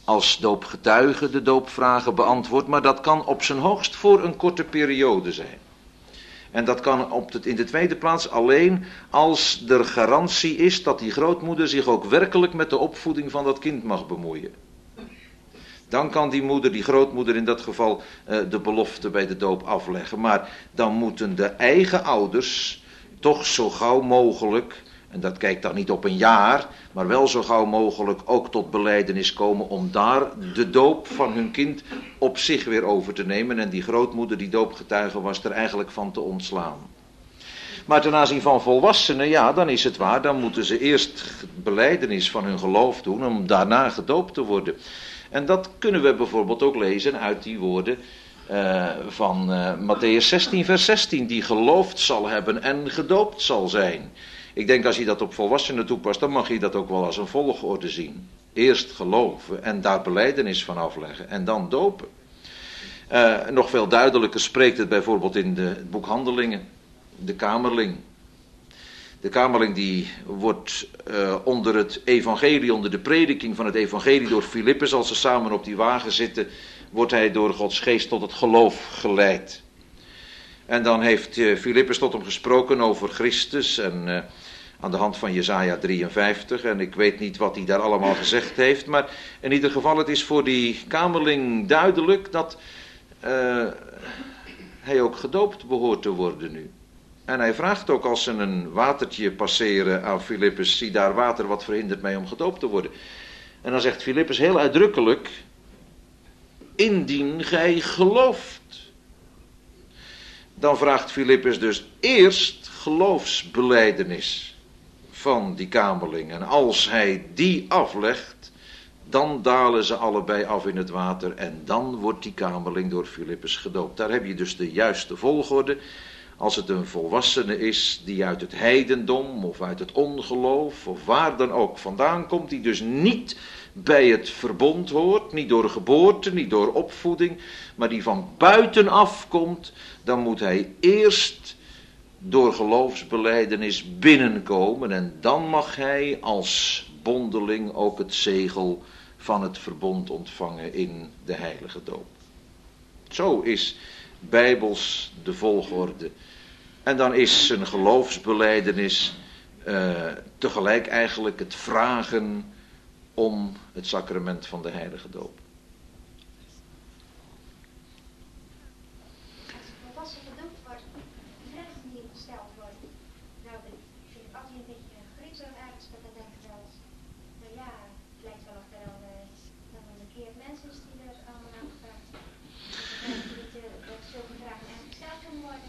als doopgetuige de doopvragen beantwoordt, maar dat kan op zijn hoogst voor een korte periode zijn. En dat kan op het, in de tweede plaats alleen als er garantie is dat die grootmoeder zich ook werkelijk met de opvoeding van dat kind mag bemoeien. Dan kan die moeder, die grootmoeder in dat geval, uh, de belofte bij de doop afleggen. Maar dan moeten de eigen ouders toch zo gauw mogelijk, en dat kijkt dan niet op een jaar, maar wel zo gauw mogelijk ook tot belijdenis komen om daar de doop van hun kind op zich weer over te nemen en die grootmoeder die doopgetuige was er eigenlijk van te ontslaan. Maar ten aanzien van volwassenen, ja, dan is het waar, dan moeten ze eerst belijdenis van hun geloof doen om daarna gedoopt te worden. En dat kunnen we bijvoorbeeld ook lezen uit die woorden uh, van uh, Mattheüs zestien vers zestien, die geloofd zal hebben en gedoopt zal zijn. Ik denk als je dat op volwassenen toepast, dan mag je dat ook wel als een volgorde zien. Eerst geloven en daar belijdenis van afleggen en dan dopen. Uh, nog veel duidelijker spreekt het bijvoorbeeld in de, het boek Handelingen, de kamerling. De kamerling die wordt uh, onder het evangelie, onder de prediking van het evangelie door Filippus, als ze samen op die wagen zitten, wordt hij door Gods geest tot het geloof geleid. En dan heeft uh, Filippus tot hem gesproken over Christus en uh, aan de hand van Jesaja drieënvijftig. En ik weet niet wat hij daar allemaal gezegd heeft, maar in ieder geval het is voor die kamerling duidelijk dat uh, hij ook gedoopt behoort te worden nu. En hij vraagt ook als ze een watertje passeren aan Filippus, zie daar water, wat verhindert mij om gedoopt te worden? En dan zegt Filippus heel uitdrukkelijk, indien gij gelooft. Dan vraagt Filippus dus eerst geloofsbelijdenis van die kamerling. En als hij die aflegt, dan dalen ze allebei af in het water en dan wordt die kamerling door Filippus gedoopt. Daar heb je dus de juiste volgorde. Als het een volwassene is die uit het heidendom of uit het ongeloof of waar dan ook vandaan komt, die dus niet bij het verbond hoort, niet door geboorte, niet door opvoeding, maar die van buitenaf komt, dan moet hij eerst door geloofsbelijdenis binnenkomen en dan mag hij als bondeling ook het zegel van het verbond ontvangen in de heilige doop. Zo is bijbels de volgorde. En dan is een geloofsbelijdenis uh, tegelijk eigenlijk het vragen om het sacrament van de heilige doop. Als een volwassen gedoopt wordt, de vragen die hem gesteld worden. Nou, ik vind het altijd een beetje griezerig ergens, maar dan denk ik wel eens, nou ja, het lijkt wel of er al uh, dan een bekeerd mens is die er allemaal aan gevraagd. Dus ik denk dat zulke vragen eigenlijk gesteld kunnen worden.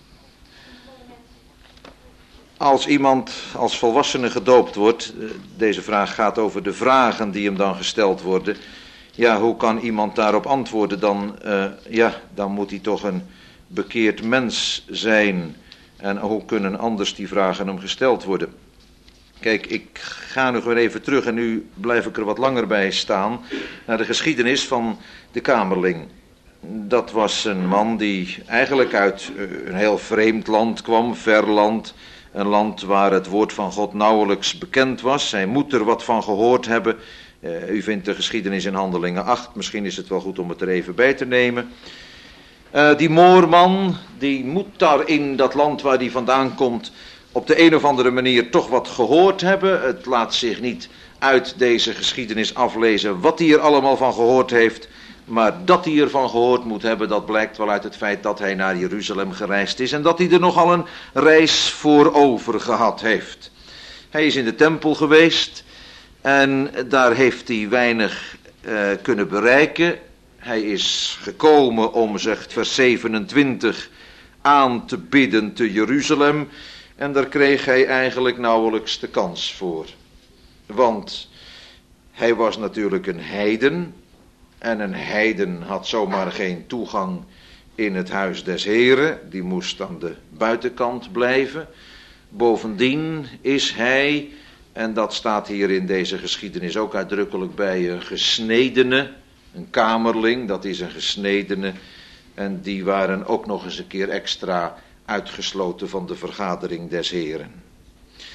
Als iemand als volwassene gedoopt wordt, deze vraag gaat over de vragen die hem dan gesteld worden. Ja, hoe kan iemand daarop antwoorden dan? Uh, ja, dan moet hij toch een bekeerd mens zijn. En hoe kunnen anders die vragen hem gesteld worden? Kijk, ik ga nog weer even terug en nu blijf ik er wat langer bij staan, naar de geschiedenis van de kamerling. Dat was een man die eigenlijk uit een heel vreemd land kwam, ver land. Een land waar het woord van God nauwelijks bekend was. Hij moet er wat van gehoord hebben. Uh, u vindt de geschiedenis in Handelingen acht. Misschien is het wel goed om het er even bij te nemen. Uh, die moorman, die moet daar in dat land waar hij vandaan komt op de een of andere manier toch wat gehoord hebben. Het laat zich niet uit deze geschiedenis aflezen wat hij er allemaal van gehoord heeft. Maar dat hij ervan gehoord moet hebben, dat blijkt wel uit het feit dat hij naar Jeruzalem gereisd is en dat hij er nogal een reis voor over gehad heeft. Hij is in de tempel geweest en daar heeft hij weinig uh, kunnen bereiken. Hij is gekomen om, zegt vers zevenentwintig, aan te bidden te Jeruzalem en daar kreeg hij eigenlijk nauwelijks de kans voor. Want hij was natuurlijk een heiden. En een heiden had zomaar geen toegang in het huis des Heren. Die moest aan de buitenkant blijven. Bovendien is hij, en dat staat hier in deze geschiedenis ook uitdrukkelijk bij, een gesnedene. Een kamerling, dat is een gesnedene. En die waren ook nog eens een keer extra uitgesloten van de vergadering des Heren.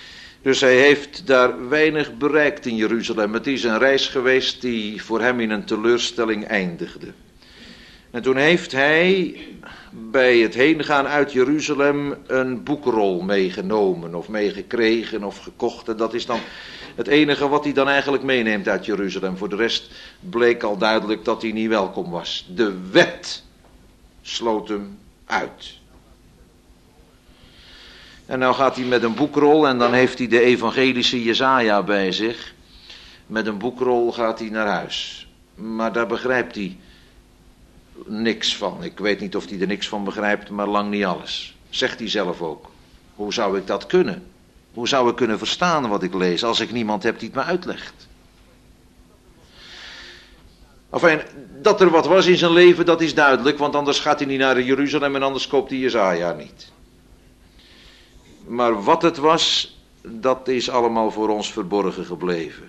Dus hij heeft daar weinig bereikt in Jeruzalem. Het is een reis geweest die voor hem in een teleurstelling eindigde. En toen heeft hij bij het heengaan uit Jeruzalem een boekrol meegenomen of meegekregen of gekocht. En dat is dan het enige wat hij dan eigenlijk meeneemt uit Jeruzalem. Voor de rest bleek al duidelijk dat hij niet welkom was. De wet sloot hem uit. En nou gaat hij met een boekrol en dan heeft hij de evangelische Jesaja bij zich. Met een boekrol gaat hij naar huis. Maar daar begrijpt hij niks van. Ik weet niet of hij er niks van begrijpt, maar lang niet alles. Zegt hij zelf ook. Hoe zou ik dat kunnen? Hoe zou ik kunnen verstaan wat ik lees als ik niemand heb die het me uitlegt? Enfin, dat er wat was in zijn leven, dat is duidelijk, want anders gaat hij niet naar Jeruzalem en anders koopt hij Jesaja niet. Maar wat het was, dat is allemaal voor ons verborgen gebleven.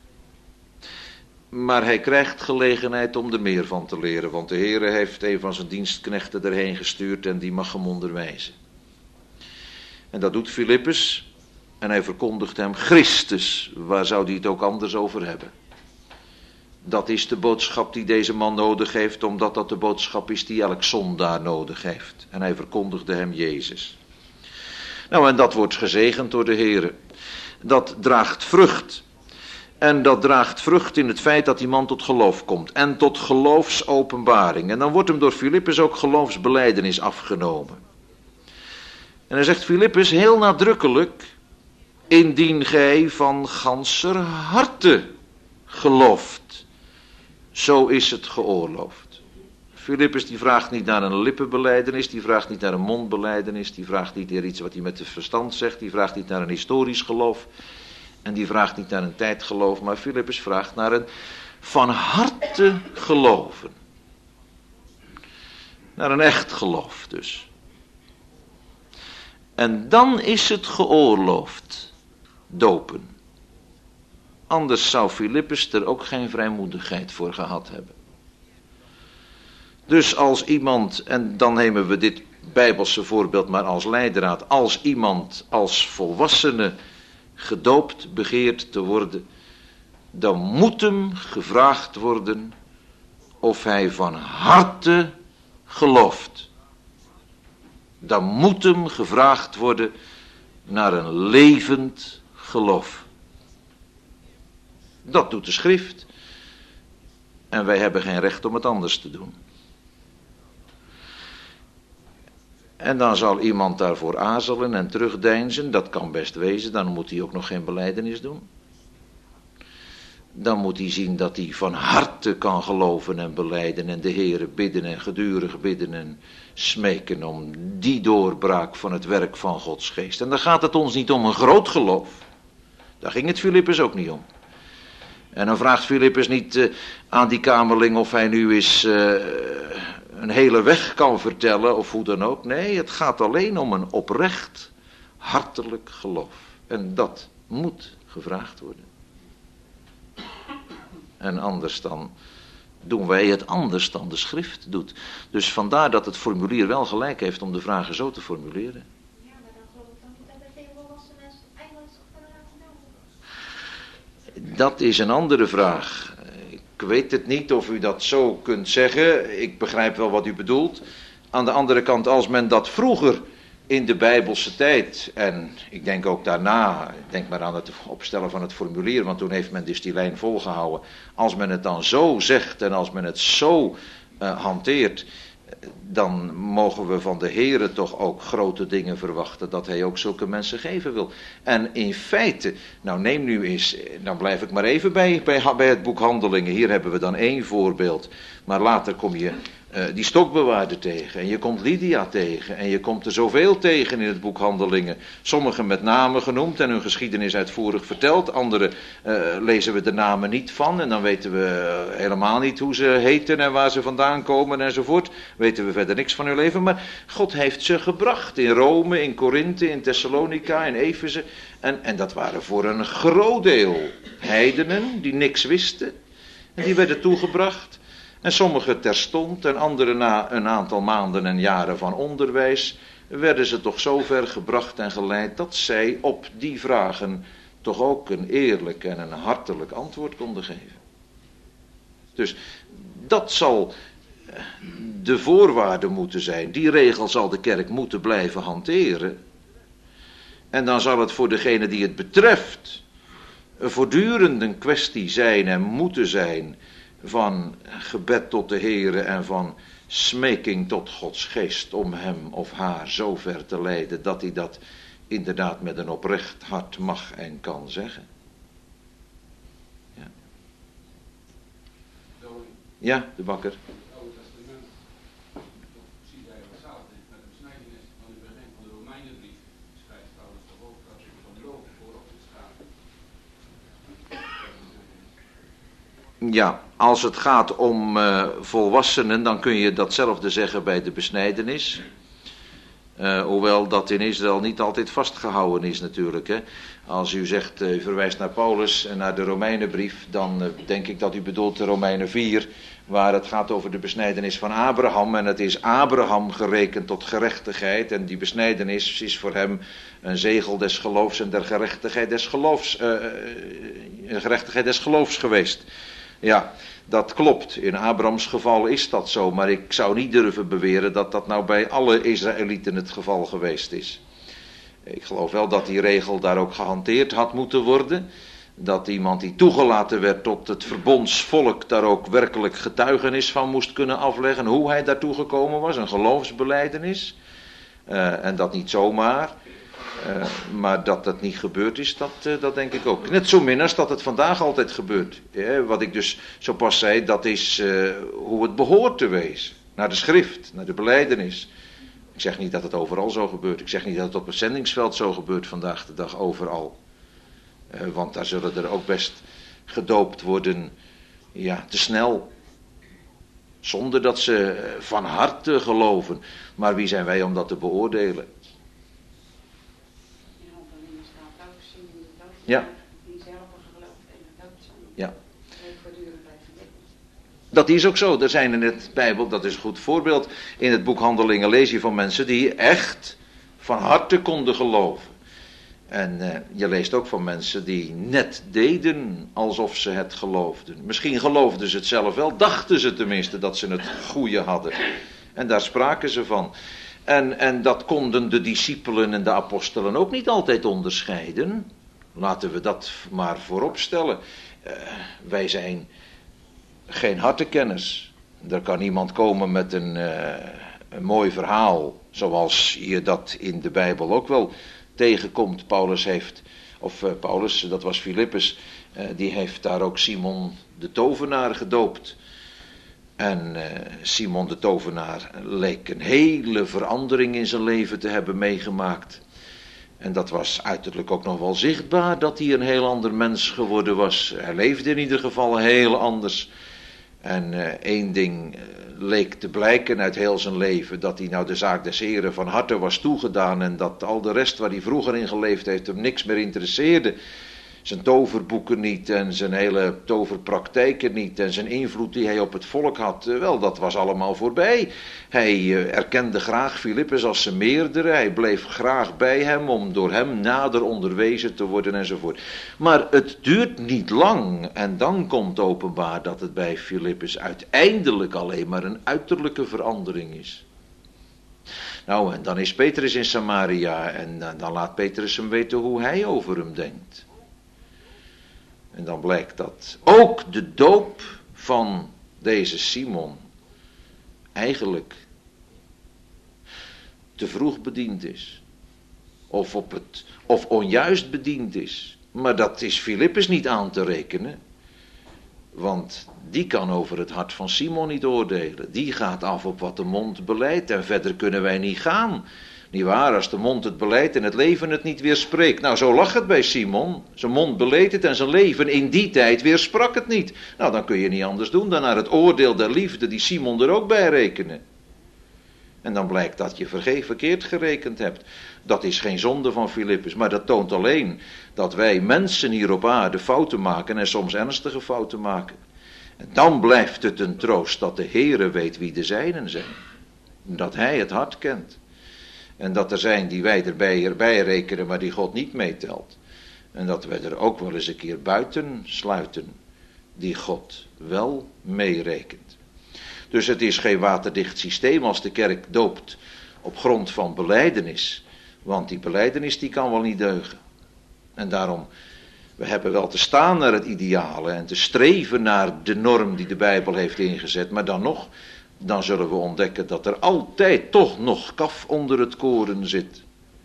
Maar hij krijgt gelegenheid om er meer van te leren, want de Heere heeft een van zijn dienstknechten erheen gestuurd en die mag hem onderwijzen. En dat doet Filippus en hij verkondigt hem Christus, waar zou hij het ook anders over hebben? Dat is de boodschap die deze man nodig heeft, omdat dat de boodschap is die elk zondaar nodig heeft. En hij verkondigde hem Jezus. Nou, en dat wordt gezegend door de Heere. Dat draagt vrucht. En dat draagt vrucht in het feit dat die man tot geloof komt. En tot geloofsopenbaring. En dan wordt hem door Filippus ook geloofsbelijdenis afgenomen. En dan zegt Filippus heel nadrukkelijk: indien gij van ganser harte gelooft, zo is het geoorloofd. Filippus die vraagt niet naar een lippenbelijdenis, die vraagt niet naar een mondbelijdenis, die vraagt niet naar iets wat hij met het verstand zegt, die vraagt niet naar een historisch geloof en die vraagt niet naar een tijdgeloof, maar Filippus vraagt naar een van harte geloven. Naar een echt geloof dus. En dan is het geoorloofd, dopen. Anders zou Filippus er ook geen vrijmoedigheid voor gehad hebben. Dus als iemand, en dan nemen we dit Bijbelse voorbeeld maar als leidraad, als iemand als volwassene gedoopt begeert te worden, dan moet hem gevraagd worden of hij van harte gelooft. Dan moet hem gevraagd worden naar een levend geloof. Dat doet de schrift. En wij hebben geen recht om het anders te doen. En dan zal iemand daarvoor aarzelen en terugdeinzen. Dat kan best wezen, dan moet hij ook nog geen belijdenis doen. Dan moet hij zien dat hij van harte kan geloven en belijden en de Heere bidden en gedurig bidden en smeken om die doorbraak van het werk van Gods geest. En dan gaat het ons niet om een groot geloof. Daar ging het Filippus ook niet om. En dan vraagt Filippus niet uh, aan die kamerling of hij nu eens uh, een hele weg kan vertellen of hoe dan ook. Nee, het gaat alleen om een oprecht, hartelijk geloof. En dat moet gevraagd worden. En anders dan doen wij het anders dan de schrift doet. Dus vandaar dat het formulier wel gelijk heeft om de vragen zo te formuleren. Ja, maar dan geloof ik dan niet dat er veel volwassen mensen eigenlijk zich kunnen laten melden. Dat is een andere vraag. Ik weet het niet of u dat zo kunt zeggen. Ik begrijp wel wat u bedoelt. Aan de andere kant, als men dat vroeger in de Bijbelse tijd, en ik denk ook daarna, ik denk maar aan het opstellen van het formulier, want toen heeft men dus die lijn volgehouden. Als men het dan zo zegt en als men het zo uh, hanteert, dan mogen we van de Heere toch ook grote dingen verwachten, dat hij ook zulke mensen geven wil. En in feite, nou neem nu eens, dan blijf ik maar even bij, bij, bij het boek Handelingen. Hier hebben we dan één voorbeeld, maar later kom je uh, die stokbewaarder tegen en je komt Lydia tegen en je komt er zoveel tegen in het boek Handelingen. Sommigen met namen genoemd en hun geschiedenis uitvoerig verteld, anderen uh, lezen we de namen niet van en dan weten we helemaal niet hoe ze heten en waar ze vandaan komen enzovoort. Weten we verder niks van hun leven, maar God heeft ze gebracht in Rome, in Korinthe, in Thessalonica, in Efeze. En, en dat waren voor een groot deel heidenen die niks wisten. En die werden toegebracht. En sommigen terstond en anderen na een aantal maanden en jaren van onderwijs werden ze toch zo ver gebracht en geleid dat zij op die vragen toch ook een eerlijk en een hartelijk antwoord konden geven. Dus dat zal de voorwaarde moeten zijn. Die regel zal de kerk moeten blijven hanteren. En dan zal het voor degene die het betreft voortdurend een kwestie zijn en moeten zijn van gebed tot de Heere en van smeking tot Gods geest om hem of haar zo ver te leiden dat hij dat inderdaad met een oprecht hart mag en kan zeggen. Ja, ja de bakker. Ja, als het gaat om uh, volwassenen, dan kun je datzelfde zeggen bij de besnijdenis. Uh, hoewel dat in Israël niet altijd vastgehouden is natuurlijk. Hè. Als u zegt, uh, u verwijst naar Paulus en naar de Romeinenbrief, dan uh, denk ik dat u bedoelt de Romeinen vier, waar het gaat over de besnijdenis van Abraham. En het is Abraham gerekend tot gerechtigheid en die besnijdenis is voor hem een zegel des geloofs en der gerechtigheid des geloofs, uh, uh, gerechtigheid des geloofs geweest. Ja, dat klopt. In Abrahams geval is dat zo, maar ik zou niet durven beweren dat dat nou bij alle Israëlieten het geval geweest is. Ik geloof wel dat die regel daar ook gehanteerd had moeten worden. Dat iemand die toegelaten werd tot het verbondsvolk daar ook werkelijk getuigenis van moest kunnen afleggen. Hoe hij daartoe gekomen was, een geloofsbelijdenis. Uh, en dat niet zomaar. Uh, maar dat dat niet gebeurd is, dat, uh, dat denk ik ook. Net zo min als dat het vandaag altijd gebeurt. Ja, wat ik dus zo pas zei, dat is uh, hoe het behoort te wezen. Naar de schrift, naar de belijdenis. Ik zeg niet dat het overal zo gebeurt. Ik zeg niet dat het op het zendingsveld zo gebeurt vandaag de dag overal. Uh, want daar zullen er ook best gedoopt worden, ja, te snel. Zonder dat ze van harte geloven. Maar wie zijn wij om dat te beoordelen? Ja. Ja. Dat is ook zo. Er zijn in het Bijbel, dat is een goed voorbeeld. In het boek Handelingen lees je van mensen die echt van harte konden geloven. En uh, je leest ook van mensen die net deden alsof ze het geloofden. Misschien geloofden ze het zelf wel, dachten ze tenminste dat ze het goede hadden. En daar spraken ze van. En, en dat konden de discipelen en de apostelen ook niet altijd onderscheiden. Laten we dat maar voorop stellen. Uh, wij zijn geen hartekenners. Er kan iemand komen met een, uh, een mooi verhaal, zoals je dat in de Bijbel ook wel tegenkomt. Paulus heeft, of uh, Paulus, dat was Filippus, uh, die heeft daar ook Simon de tovenaar gedoopt. En uh, Simon de tovenaar leek een hele verandering in zijn leven te hebben meegemaakt. En dat was uiterlijk ook nog wel zichtbaar, dat hij een heel ander mens geworden was. Hij leefde in ieder geval heel anders. En uh, één ding uh, leek te blijken uit heel zijn leven, dat hij nou de zaak des Heren van harte was toegedaan en dat al de rest waar hij vroeger in geleefd heeft hem niks meer interesseerde. Zijn toverboeken niet en zijn hele toverpraktijken niet en zijn invloed die hij op het volk had, wel, dat was allemaal voorbij. Hij uh, erkende graag Filippus als zijn meerdere, hij bleef graag bij hem om door hem nader onderwezen te worden enzovoort. Maar het duurt niet lang en dan komt openbaar dat het bij Filippus uiteindelijk alleen maar een uiterlijke verandering is. Nou, en dan is Petrus in Samaria en uh, dan laat Petrus hem weten hoe hij over hem denkt. En dan blijkt dat ook de doop van deze Simon eigenlijk te vroeg bediend is. Of, op het, of onjuist bediend is. Maar dat is Filippus niet aan te rekenen. Want die kan over het hart van Simon niet oordelen. Die gaat af op wat de mond beleidt en verder kunnen wij niet gaan. Niet waar, als de mond het beleidt en het leven het niet weerspreekt. Nou, zo lag het bij Simon. Zijn mond beleed het en zijn leven in die tijd weersprak het niet. Nou, dan kun je niet anders doen dan naar het oordeel der liefde die Simon er ook bij rekenen. En dan blijkt dat je verge- verkeerd gerekend hebt. Dat is geen zonde van Filippus, maar dat toont alleen dat wij mensen hier op aarde fouten maken en soms ernstige fouten maken. En dan blijft het een troost dat de Heere weet wie de zijnen zijn. Dat hij het hart kent. En dat er zijn die wij erbij, erbij rekenen, maar die God niet meetelt. En dat wij er ook wel eens een keer buiten sluiten, die God wel meerekent. Dus het is geen waterdicht systeem als de kerk doopt op grond van belijdenis. Want die belijdenis die kan wel niet deugen. En daarom, we hebben wel te staan naar het ideale en te streven naar de norm die de Bijbel heeft ingezet. Maar dan nog, dan zullen we ontdekken dat er altijd toch nog kaf onder het koren zit.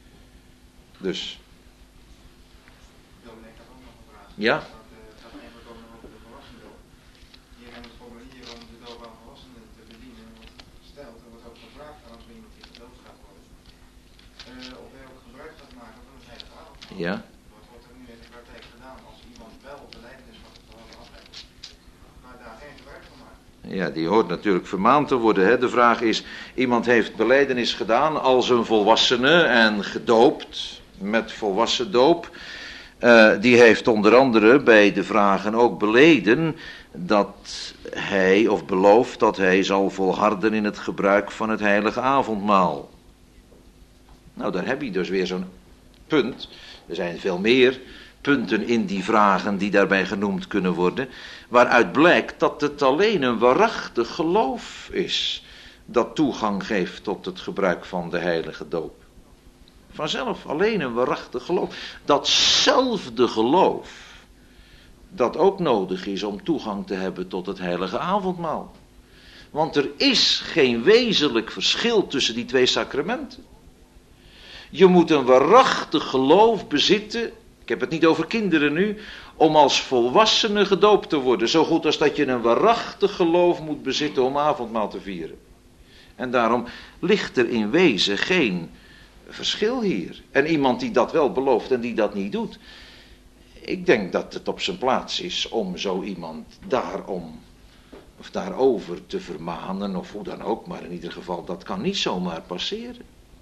Dus. Dominee, ik had ook nog een vraag. Ja? Dat uh, gaat eigenlijk ook nog over de volwassendoop. Hier in het formulier om de doop aan volwassenen te bedienen wordt gesteld. Er wordt ook gevraagd aan als er iemand die gedoopt gaat worden. Uh, of hij ook gebruik gaat maken van het heilige avondmaal. Ja. Wat wordt er nu in de praktijk gedaan als iemand wel belijdenis van het verhaal af heeft, maar daar geen gebruik van maakt? Ja, die hoort natuurlijk vermaand te worden. Hè? De vraag is, iemand heeft belijdenis gedaan als een volwassene en gedoopt met volwassen doop. Uh, die heeft onder andere bij de vragen ook beleden dat hij of belooft dat hij zal volharden in het gebruik van het heilige avondmaal. Nou, daar heb je dus weer zo'n punt. Er zijn veel meer punten in die vragen die daarbij genoemd kunnen worden, waaruit blijkt dat het alleen een waarachtig geloof is dat toegang geeft tot het gebruik van de heilige doop. Vanzelf, alleen een waarachtig geloof. Datzelfde geloof dat ook nodig is om toegang te hebben tot het heilige avondmaal. Want er is geen wezenlijk verschil tussen die twee sacramenten. Je moet een waarachtig geloof bezitten, ik heb het niet over kinderen nu, om als volwassene gedoopt te worden. Zo goed als dat je een waarachtig geloof moet bezitten om avondmaal te vieren. En daarom ligt er in wezen geen verschil hier. En iemand die dat wel belooft en die dat niet doet. Ik denk dat het op zijn plaats is om zo iemand daarom of daarover te vermanen of hoe dan ook. Maar in ieder geval, dat kan niet zomaar passeren.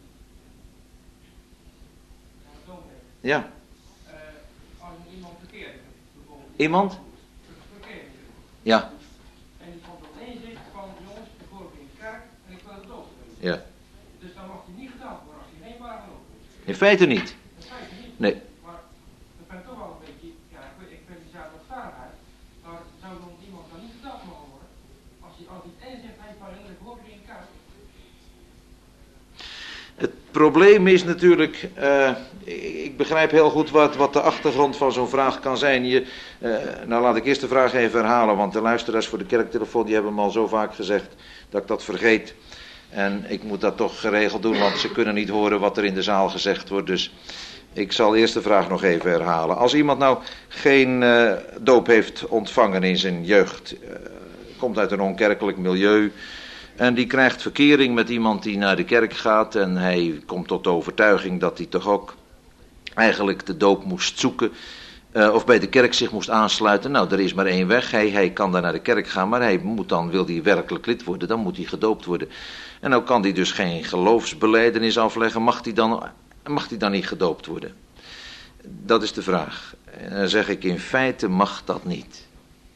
Ja. Uh, als iemand verkeerd is, bijvoorbeeld. Iemand? Verkeerd is. Ja. En die komt op inzicht van, jongens, ik hoor in de kerk en ik wil het dood. Ja. Dus dan mag hij niet gedaan worden als hij geen waar geloof is. In feite niet. Dat feit niet. Nee. Maar dat ben toch wel een beetje, ja, ik weet, ik weet niet zelf wat vaarheid. Maar zou dan iemand dan niet gedaan mogen worden? Als hij, als hij inzicht heeft van, ik hoor in de kerk. Het probleem is natuurlijk, uh, ik begrijp heel goed wat, wat de achtergrond van zo'n vraag kan zijn. Je, uh, nou laat ik eerst de vraag even herhalen, want de luisteraars voor de kerktelefoon die hebben me al zo vaak gezegd dat ik dat vergeet. En ik moet dat toch geregeld doen, want ze kunnen niet horen wat er in de zaal gezegd wordt. Dus ik zal eerst de vraag nog even herhalen. Als iemand nou geen uh, doop heeft ontvangen in zijn jeugd, uh, komt uit een onkerkelijk milieu en die krijgt verkering met iemand die naar de kerk gaat en hij komt tot de overtuiging dat hij toch ook eigenlijk de doop moest zoeken uh, of bij de kerk zich moest aansluiten. Nou, er is maar één weg. Hij, hij kan daar naar de kerk gaan, maar hij moet dan, wil hij werkelijk lid worden, dan moet hij gedoopt worden. En nou kan hij dus geen geloofsbelijdenis afleggen, mag hij dan, mag hij dan niet gedoopt worden? Dat is de vraag. En dan zeg ik, in feite mag dat niet.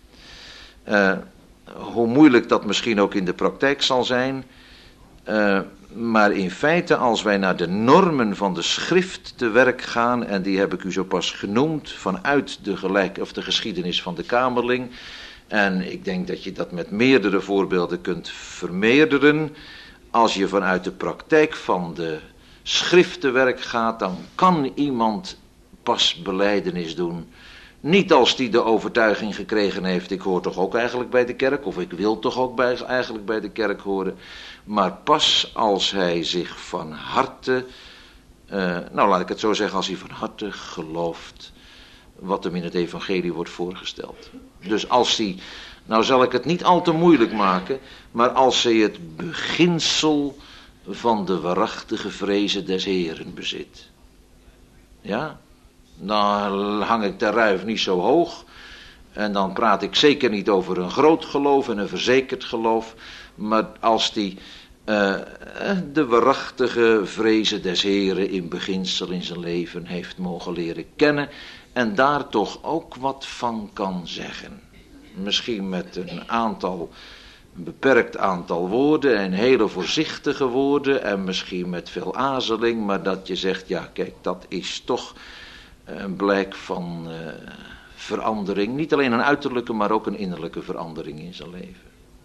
Uh, hoe moeilijk dat misschien ook in de praktijk zal zijn, uh, maar in feite als wij naar de normen van de schrift te werk gaan, en die heb ik u zo pas genoemd vanuit de, gelijk, of de geschiedenis van de Kamerling, en ik denk dat je dat met meerdere voorbeelden kunt vermeerderen. Als je vanuit de praktijk van de schrift te werk gaat, dan kan iemand pas belijdenis doen. Niet als die de overtuiging gekregen heeft, ik hoor toch ook eigenlijk bij de kerk, of ik wil toch ook bij, eigenlijk bij de kerk horen. Maar pas als hij zich van harte, uh, nou laat ik het zo zeggen, als hij van harte gelooft wat hem in het evangelie wordt voorgesteld. Dus als hij, nou zal ik het niet al te moeilijk maken, maar als hij het beginsel van de waarachtige vrezen des Heeren bezit. Ja, dan hang ik de ruif niet zo hoog. En dan praat ik zeker niet over een groot geloof en een verzekerd geloof. Maar als die uh, de waarachtige vrezen des Heeren in beginsel in zijn leven heeft mogen leren kennen. En daar toch ook wat van kan zeggen. Misschien met een aantal een beperkt aantal woorden en hele voorzichtige woorden en misschien met veel aarzeling, maar dat je zegt, ja kijk, dat is toch een blijk van uh, verandering. Niet alleen een uiterlijke, maar ook een innerlijke verandering in zijn leven.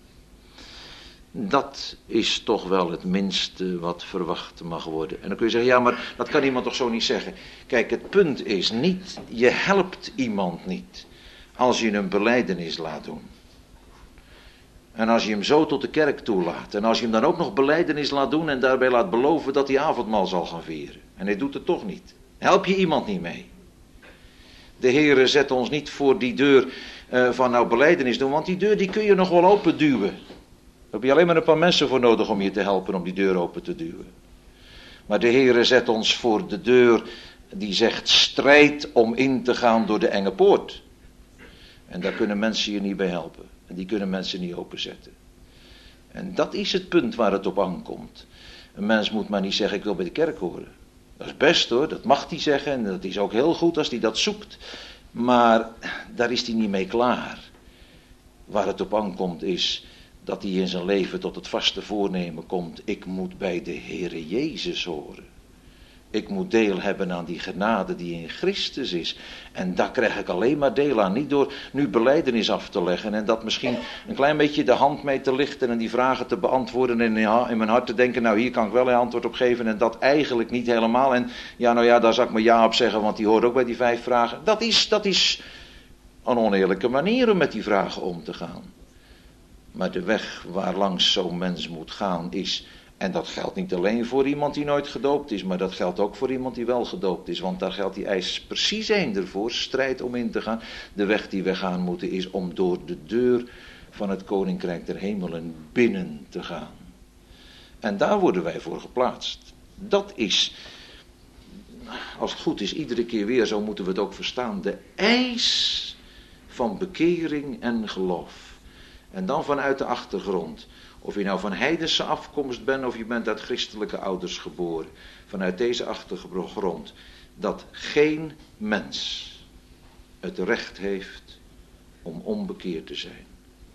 Dat is toch wel het minste wat verwacht mag worden. En dan kun je zeggen, ja, maar dat kan iemand toch zo niet zeggen. Kijk, het punt is niet, je helpt iemand niet als je een belijdenis laat doen. En als je hem zo tot de kerk toelaat. En als je hem dan ook nog belijdenis laat doen en daarbij laat beloven dat hij avondmaal zal gaan vieren. En hij doet het toch niet. Help je iemand niet mee. De Heere zet ons niet voor die deur uh, van nou belijdenis doen. Want die deur die kun je nog wel open duwen. Daar heb je alleen maar een paar mensen voor nodig om je te helpen om die deur open te duwen. Maar de Heere zet ons voor de deur die zegt strijd om in te gaan door de enge poort. En daar kunnen mensen je niet bij helpen. En die kunnen mensen niet openzetten. En dat is het punt waar het op aankomt. Een mens moet maar niet zeggen ik wil bij de kerk horen. Dat is best hoor, dat mag hij zeggen en dat is ook heel goed als hij dat zoekt. Maar daar is hij niet mee klaar. Waar het op aankomt is dat hij in zijn leven tot het vaste voornemen komt. Ik moet bij de Heere Jezus horen. Ik moet deel hebben aan die genade die in Christus is. En daar krijg ik alleen maar deel aan. Niet door nu belijdenis af te leggen. En dat misschien een klein beetje de hand mee te lichten. En die vragen te beantwoorden. En in mijn hart te denken. Nou hier kan ik wel een antwoord op geven. En dat eigenlijk niet helemaal. En ja nou ja daar zal ik maar ja op zeggen. Want die hoort ook bij die vijf vragen. Dat is, dat is een oneerlijke manier om met die vragen om te gaan. Maar de weg waar langs zo'n mens moet gaan is... En dat geldt niet alleen voor iemand die nooit gedoopt is, maar dat geldt ook voor iemand die wel gedoopt is. Want daar geldt die eis precies één ervoor, strijd om in te gaan. De weg die we gaan moeten is om door de deur van het Koninkrijk der Hemelen binnen te gaan. En daar worden wij voor geplaatst. Dat is, als het goed is, iedere keer weer, zo moeten we het ook verstaan, de eis van bekering en geloof. En dan vanuit de achtergrond. Of je nou van heidense afkomst bent of je bent uit christelijke ouders geboren. Vanuit deze achtergrond. Dat geen mens het recht heeft om onbekeerd te zijn.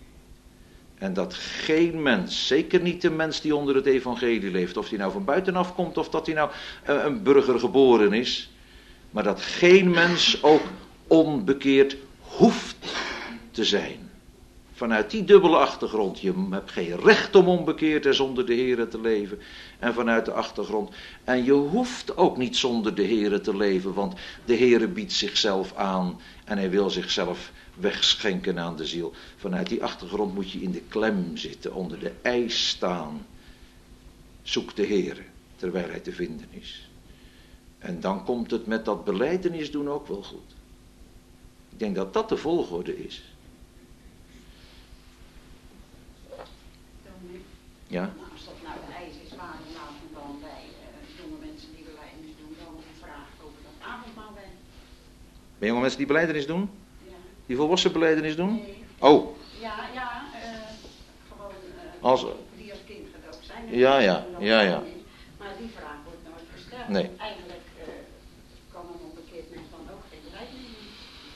En dat geen mens, zeker niet de mens die onder het evangelie leeft. Of die nou van buitenaf komt of dat hij nou uh, een burger geboren is. Maar dat geen mens ook onbekeerd hoeft te zijn. Vanuit die dubbele achtergrond, je hebt geen recht om onbekeerd en zonder de Heere te leven. En vanuit de achtergrond, en je hoeft ook niet zonder de Heere te leven, want de Heere biedt zichzelf aan en hij wil zichzelf wegschenken aan de ziel. Vanuit die achtergrond moet je in de klem zitten, onder de eis staan. Zoek de Heere, terwijl hij te vinden is. En dan komt het met dat belijdenis doen ook wel goed. Ik denk dat dat de volgorde is. Ja. Nou, als dat nou de eis is, waarom laten we dan bij uh, jonge mensen die belijdenis doen dan een vraag over dat avondmaal bij? Bij jonge mensen die belijdenis doen? Ja. Die volwassen belijdenis doen? Nee. Oh. Ja, ja, uh, gewoon uh, als, die als kind gedoopt zijn. Ja, ja, ja, ja. Maar die vraag wordt nooit gesteld. Nee. Eigenlijk uh, kan een onbekeerd mens dan ook geen belijdenis doen.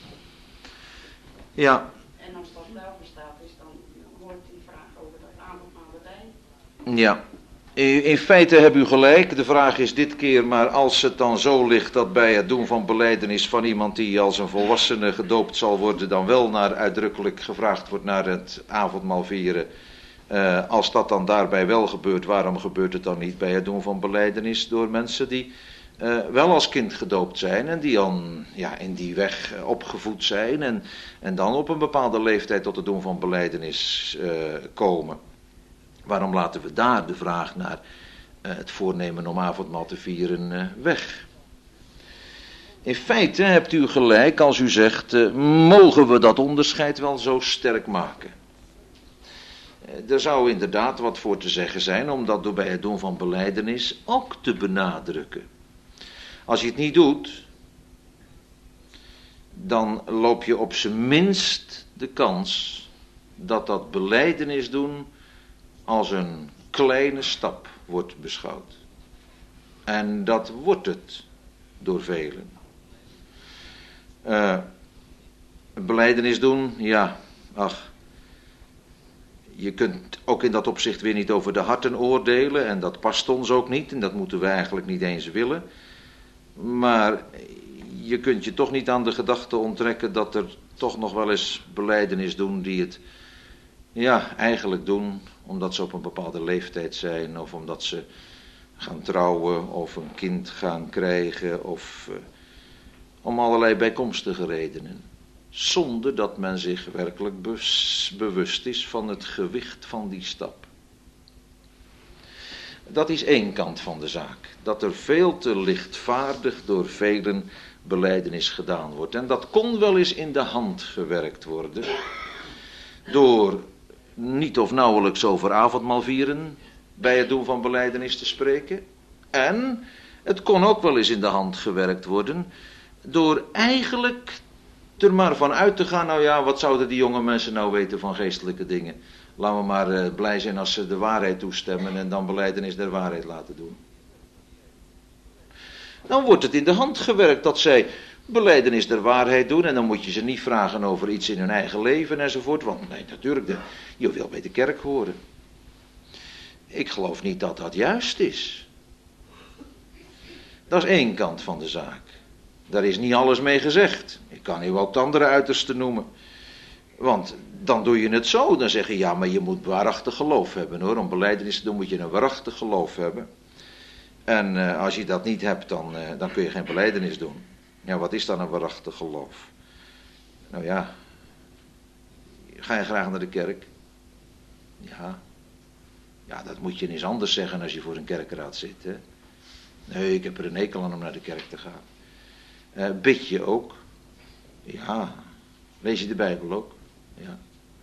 Ja. En als dat wel bestaat is, dan hoort die vraag over dat avondmaal erbij. Ja, in feite heb u gelijk. De vraag is dit keer, maar als het dan zo ligt dat bij het doen van belijdenis van iemand die als een volwassene gedoopt zal worden, dan wel naar uitdrukkelijk gevraagd wordt naar het avondmaal vieren. Uh, als dat dan daarbij wel gebeurt, waarom gebeurt het dan niet bij het doen van belijdenis door mensen die uh, wel als kind gedoopt zijn en die dan ja, in die weg opgevoed zijn en, en dan op een bepaalde leeftijd tot het doen van belijdenis uh, komen. Waarom laten we daar de vraag naar uh, het voornemen om avondmaal te vieren uh, weg? In feite hebt u gelijk als u zegt, uh, mogen we dat onderscheid wel zo sterk maken? Uh, er zou inderdaad wat voor te zeggen zijn om dat door bij het doen van belijdenis ook te benadrukken. Als je het niet doet, dan loop je op zijn minst de kans dat dat belijdenis doen als een kleine stap wordt beschouwd. En dat wordt het door velen. Uh, belijdenis doen, ja, ach. je kunt ook in dat opzicht weer niet over de harten oordelen. En dat past ons ook niet. En dat moeten we eigenlijk niet eens willen. Maar je kunt je toch niet aan de gedachte onttrekken dat er toch nog wel eens belijdenis doen die het ja, eigenlijk doen omdat ze op een bepaalde leeftijd zijn of omdat ze gaan trouwen of een kind gaan krijgen of uh, om allerlei bijkomstige redenen. Zonder dat men zich werkelijk bewust is van het gewicht van die stap. Dat is één kant van de zaak. Dat er veel te lichtvaardig door velen belijdenis gedaan wordt. En dat kon wel eens in de hand gewerkt worden. Door niet of nauwelijks over avondmaalvieren bij het doen van belijdenis te spreken. En het kon ook wel eens in de hand gewerkt worden door eigenlijk er maar van uit te gaan, nou ja, wat zouden die jonge mensen nou weten van geestelijke dingen? Laten we maar uh, blij zijn als ze de waarheid toestemmen en dan belijdenis der waarheid laten doen. Dan wordt het in de hand gewerkt dat zij belijdenis der waarheid doen en dan moet je ze niet vragen over iets in hun eigen leven enzovoort, want nee, natuurlijk, de, je wil bij de kerk horen. Ik geloof niet dat dat juist is. Dat is één kant van de zaak. Daar is niet alles mee gezegd. Ik kan u ook het andere uiterste noemen. Want dan doe je het zo. Dan zeg je, ja, maar je moet waarachtig geloof hebben hoor. Om belijdenis te doen moet je een waarachtig geloof hebben. En uh, als je dat niet hebt, dan, uh, dan kun je geen belijdenis doen. Ja, wat is dan een waarachtig geloof? Nou ja, ga je graag naar de kerk? Ja. Ja, dat moet je eens anders zeggen als je voor een kerkraad zit. Hè? Nee, ik heb er een hekel aan om naar de kerk te gaan. Uh, bid je ook? Ja. Lees je de Bijbel ook? Ja.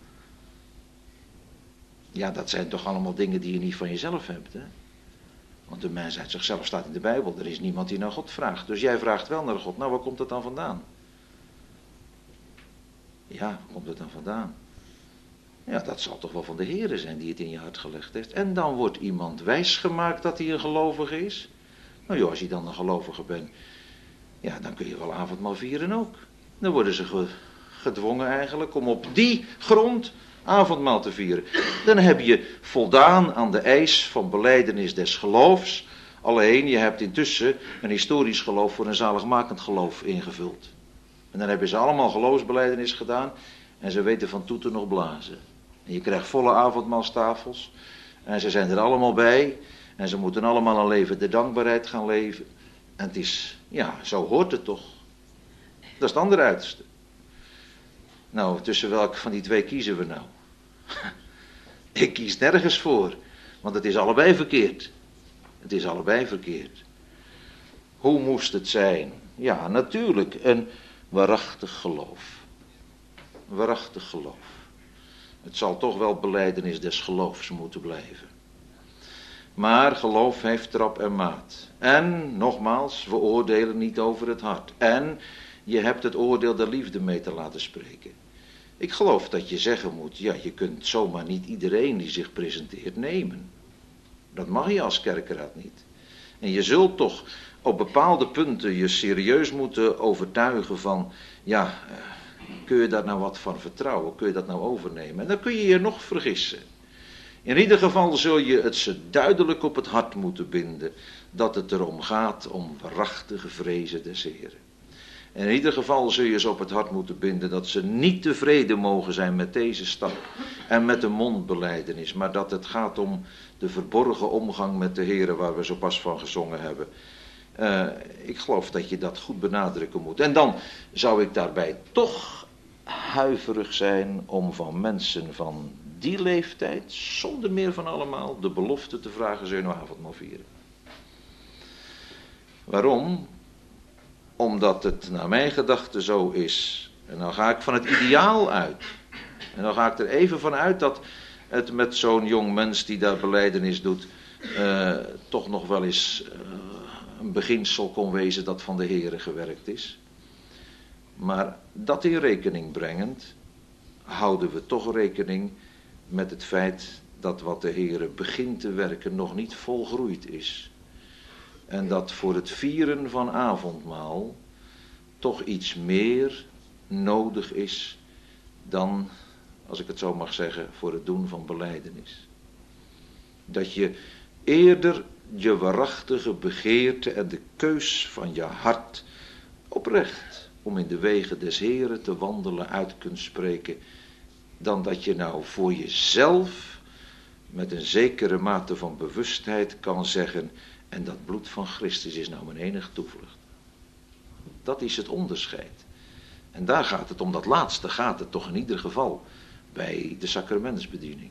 Ja, dat zijn toch allemaal dingen die je niet van jezelf hebt, hè? Want de mens uit zichzelf staat in de Bijbel. Er is niemand die naar God vraagt. Dus jij vraagt wel naar God. Nou, waar komt dat dan vandaan? Ja, waar komt het dan vandaan? Ja, dat zal toch wel van de Heere zijn die het in je hart gelegd heeft. En dan wordt iemand wijsgemaakt dat hij een gelovige is. Nou joh, als je dan een gelovige bent, ja, dan kun je wel avondmaal vieren ook. Dan worden ze gedwongen eigenlijk om op die grond avondmaal te vieren. Dan heb je voldaan aan de eis van belijdenis des geloofs. Alleen, je hebt intussen een historisch geloof voor een zaligmakend geloof ingevuld. En dan hebben ze allemaal geloofsbelijdenis gedaan en ze weten van toeten nog blazen. En je krijgt volle avondmaalstafels en ze zijn er allemaal bij en ze moeten allemaal een leven de dankbaarheid gaan leven. En het is, ja, zo hoort het toch. Dat is het andere uiterste. Nou, tussen welk van die twee kiezen we nou? Ik kies nergens voor, want het is allebei verkeerd. Het is allebei verkeerd. Hoe moest het zijn? Ja, natuurlijk, een waarachtig geloof. Een waarachtig geloof. Het zal toch wel belijdenis des geloofs moeten blijven. Maar geloof heeft trap en maat. En, nogmaals, we oordelen niet over het hart. En je hebt het oordeel der liefde mee te laten spreken. Ik geloof dat je zeggen moet, ja, je kunt zomaar niet iedereen die zich presenteert nemen. Dat mag je als kerkraad niet. En je zult toch op bepaalde punten je serieus moeten overtuigen van, ja, kun je daar nou wat van vertrouwen? Kun je dat nou overnemen? En dan kun je je nog vergissen. In ieder geval zul je het ze duidelijk op het hart moeten binden dat het erom gaat om waarachtige vrezen des Heren. En in ieder geval zul je ze op het hart moeten binden dat ze niet tevreden mogen zijn met deze stap en met de mondbelijdenis, maar dat het gaat om de verborgen omgang met de Heren waar we zo pas van gezongen hebben. Uh, ik geloof dat je dat goed benadrukken moet. En dan zou ik daarbij toch huiverig zijn om van mensen van die leeftijd, zonder meer van allemaal, de belofte te vragen, zul je nou avondmaal vieren? Waarom? Omdat het naar mijn gedachte zo is. En dan ga ik van het ideaal uit. En dan ga ik er even van uit dat het met zo'n jong mens die daar belijdenis doet, uh, toch nog wel eens uh, een beginsel kon wezen dat van de Heere gewerkt is. Maar dat in rekening brengend, houden we toch rekening met het feit dat wat de Heere begint te werken nog niet volgroeid is. En dat voor het vieren van avondmaal toch iets meer nodig is dan als ik het zo mag zeggen, voor het doen van belijdenis. Dat je eerder je waarachtige begeerte en de keus van je hart oprecht om in de wegen des Heren te wandelen uit kunt spreken, dan dat je nou voor jezelf met een zekere mate van bewustheid kan zeggen, en dat bloed van Christus is nou mijn enige toevlucht. Dat is het onderscheid. En daar gaat het om, dat laatste gaat het toch in ieder geval bij de sacramentsbediening.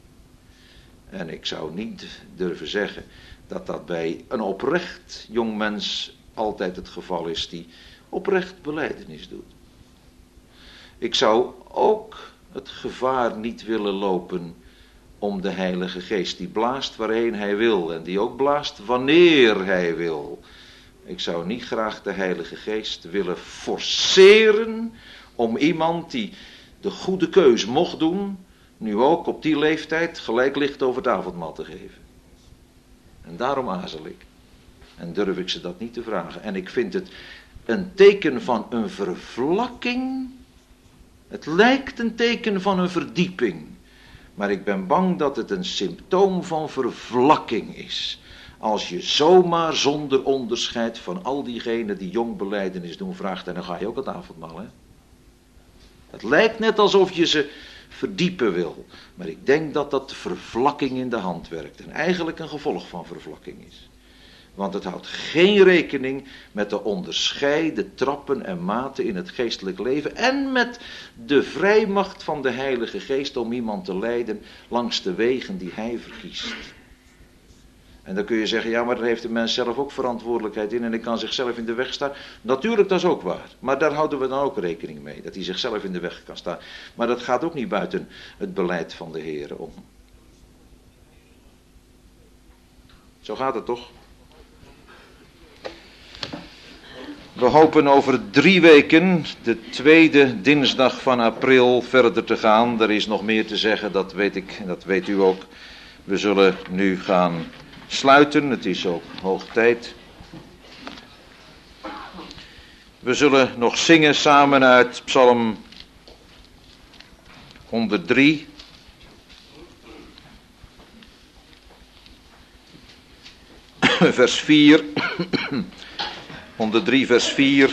En ik zou niet durven zeggen dat dat bij een oprecht jongmens altijd het geval is die oprecht belijdenis doet. Ik zou ook het gevaar niet willen lopen om de Heilige Geest, die blaast waarheen hij wil en die ook blaast wanneer hij wil. Ik zou niet graag de Heilige Geest willen forceren om iemand die de goede keus mocht doen, nu ook op die leeftijd gelijk licht over het avondmaal te geven. En daarom aarzel ik. En durf ik ze dat niet te vragen. En ik vind het een teken van een vervlakking. Het lijkt een teken van een verdieping. Maar ik ben bang dat het een symptoom van vervlakking is. Als je zomaar zonder onderscheid van al diegenen die jong belijdenis doen vraagt, en dan ga je ook het avondmaal, hè. Het lijkt net alsof je ze verdiepen wil. Maar ik denk dat dat vervlakking in de hand werkt. En eigenlijk een gevolg van vervlakking is. Want het houdt geen rekening met de onderscheiden trappen en maten in het geestelijk leven. En met de vrijmacht van de Heilige Geest om iemand te leiden langs de wegen die hij verkiest. En dan kun je zeggen, ja, maar daar heeft de mens zelf ook verantwoordelijkheid in en hij kan zichzelf in de weg staan. Natuurlijk, dat is ook waar. Maar daar houden we dan ook rekening mee, dat hij zichzelf in de weg kan staan. Maar dat gaat ook niet buiten het beleid van de Heere om. Zo gaat het toch? We hopen over drie weken, de tweede dinsdag van april, verder te gaan. Er is nog meer te zeggen, dat weet ik en dat weet u ook. We zullen nu gaan sluiten, het is ook hoog tijd. We zullen nog zingen samen uit Psalm honderddrie. Vers vier. honderddrie vers vier.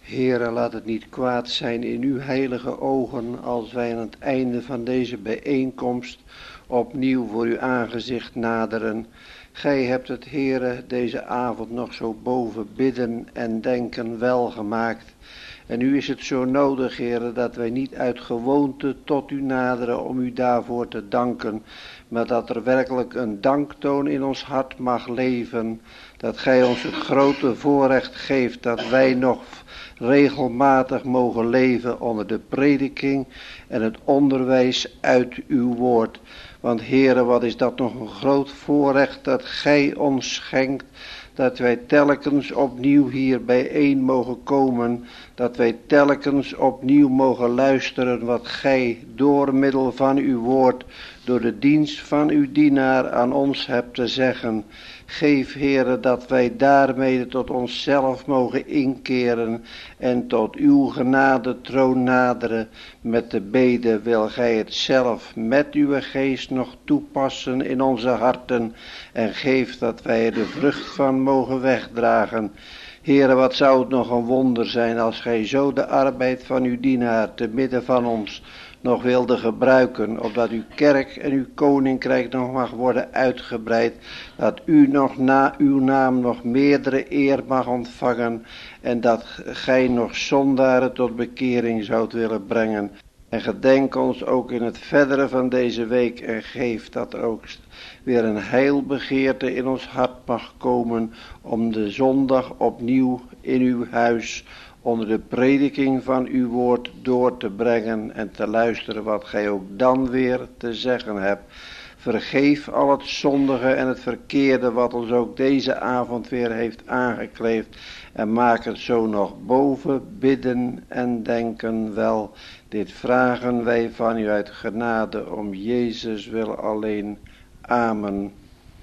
Heere, laat het niet kwaad zijn in uw heilige ogen als wij aan het einde van deze bijeenkomst opnieuw voor uw aangezicht naderen. Gij hebt het, Heere, deze avond nog zo boven bidden en denken welgemaakt. En nu is het zo nodig, Heere, dat wij niet uit gewoonte tot u naderen om u daarvoor te danken, maar dat er werkelijk een danktoon in ons hart mag leven, dat gij ons het grote voorrecht geeft dat wij nog regelmatig mogen leven onder de prediking en het onderwijs uit uw woord. Want Heere, wat is dat nog een groot voorrecht dat gij ons schenkt, dat wij telkens opnieuw hier bijeen mogen komen, dat wij telkens opnieuw mogen luisteren wat gij door middel van uw woord, door de dienst van uw dienaar aan ons hebt te zeggen. Geef, Heere, dat wij daarmee tot onszelf mogen inkeren en tot uw genadetroon naderen. Met de bede wil gij het zelf met uw geest nog toepassen in onze harten en geef dat wij er de vrucht van mogen wegdragen. Heere, wat zou het nog een wonder zijn als gij zo de arbeid van uw dienaar te midden van ons nog wilde gebruiken, opdat uw kerk en uw koninkrijk nog mag worden uitgebreid, dat u nog na uw naam nog meerdere eer mag ontvangen en dat gij nog zondaren tot bekering zoudt willen brengen. En gedenk ons ook in het verdere van deze week en geef dat er ook weer een heilbegeerte in ons hart mag komen om de zondag opnieuw in uw huis onder de prediking van uw woord door te brengen en te luisteren wat gij ook dan weer te zeggen hebt. Vergeef al het zondige en het verkeerde wat ons ook deze avond weer heeft aangekleefd en maak het zo nog boven bidden en denken wel. Dit vragen wij van u uit genade om Jezus wil alleen. Amen.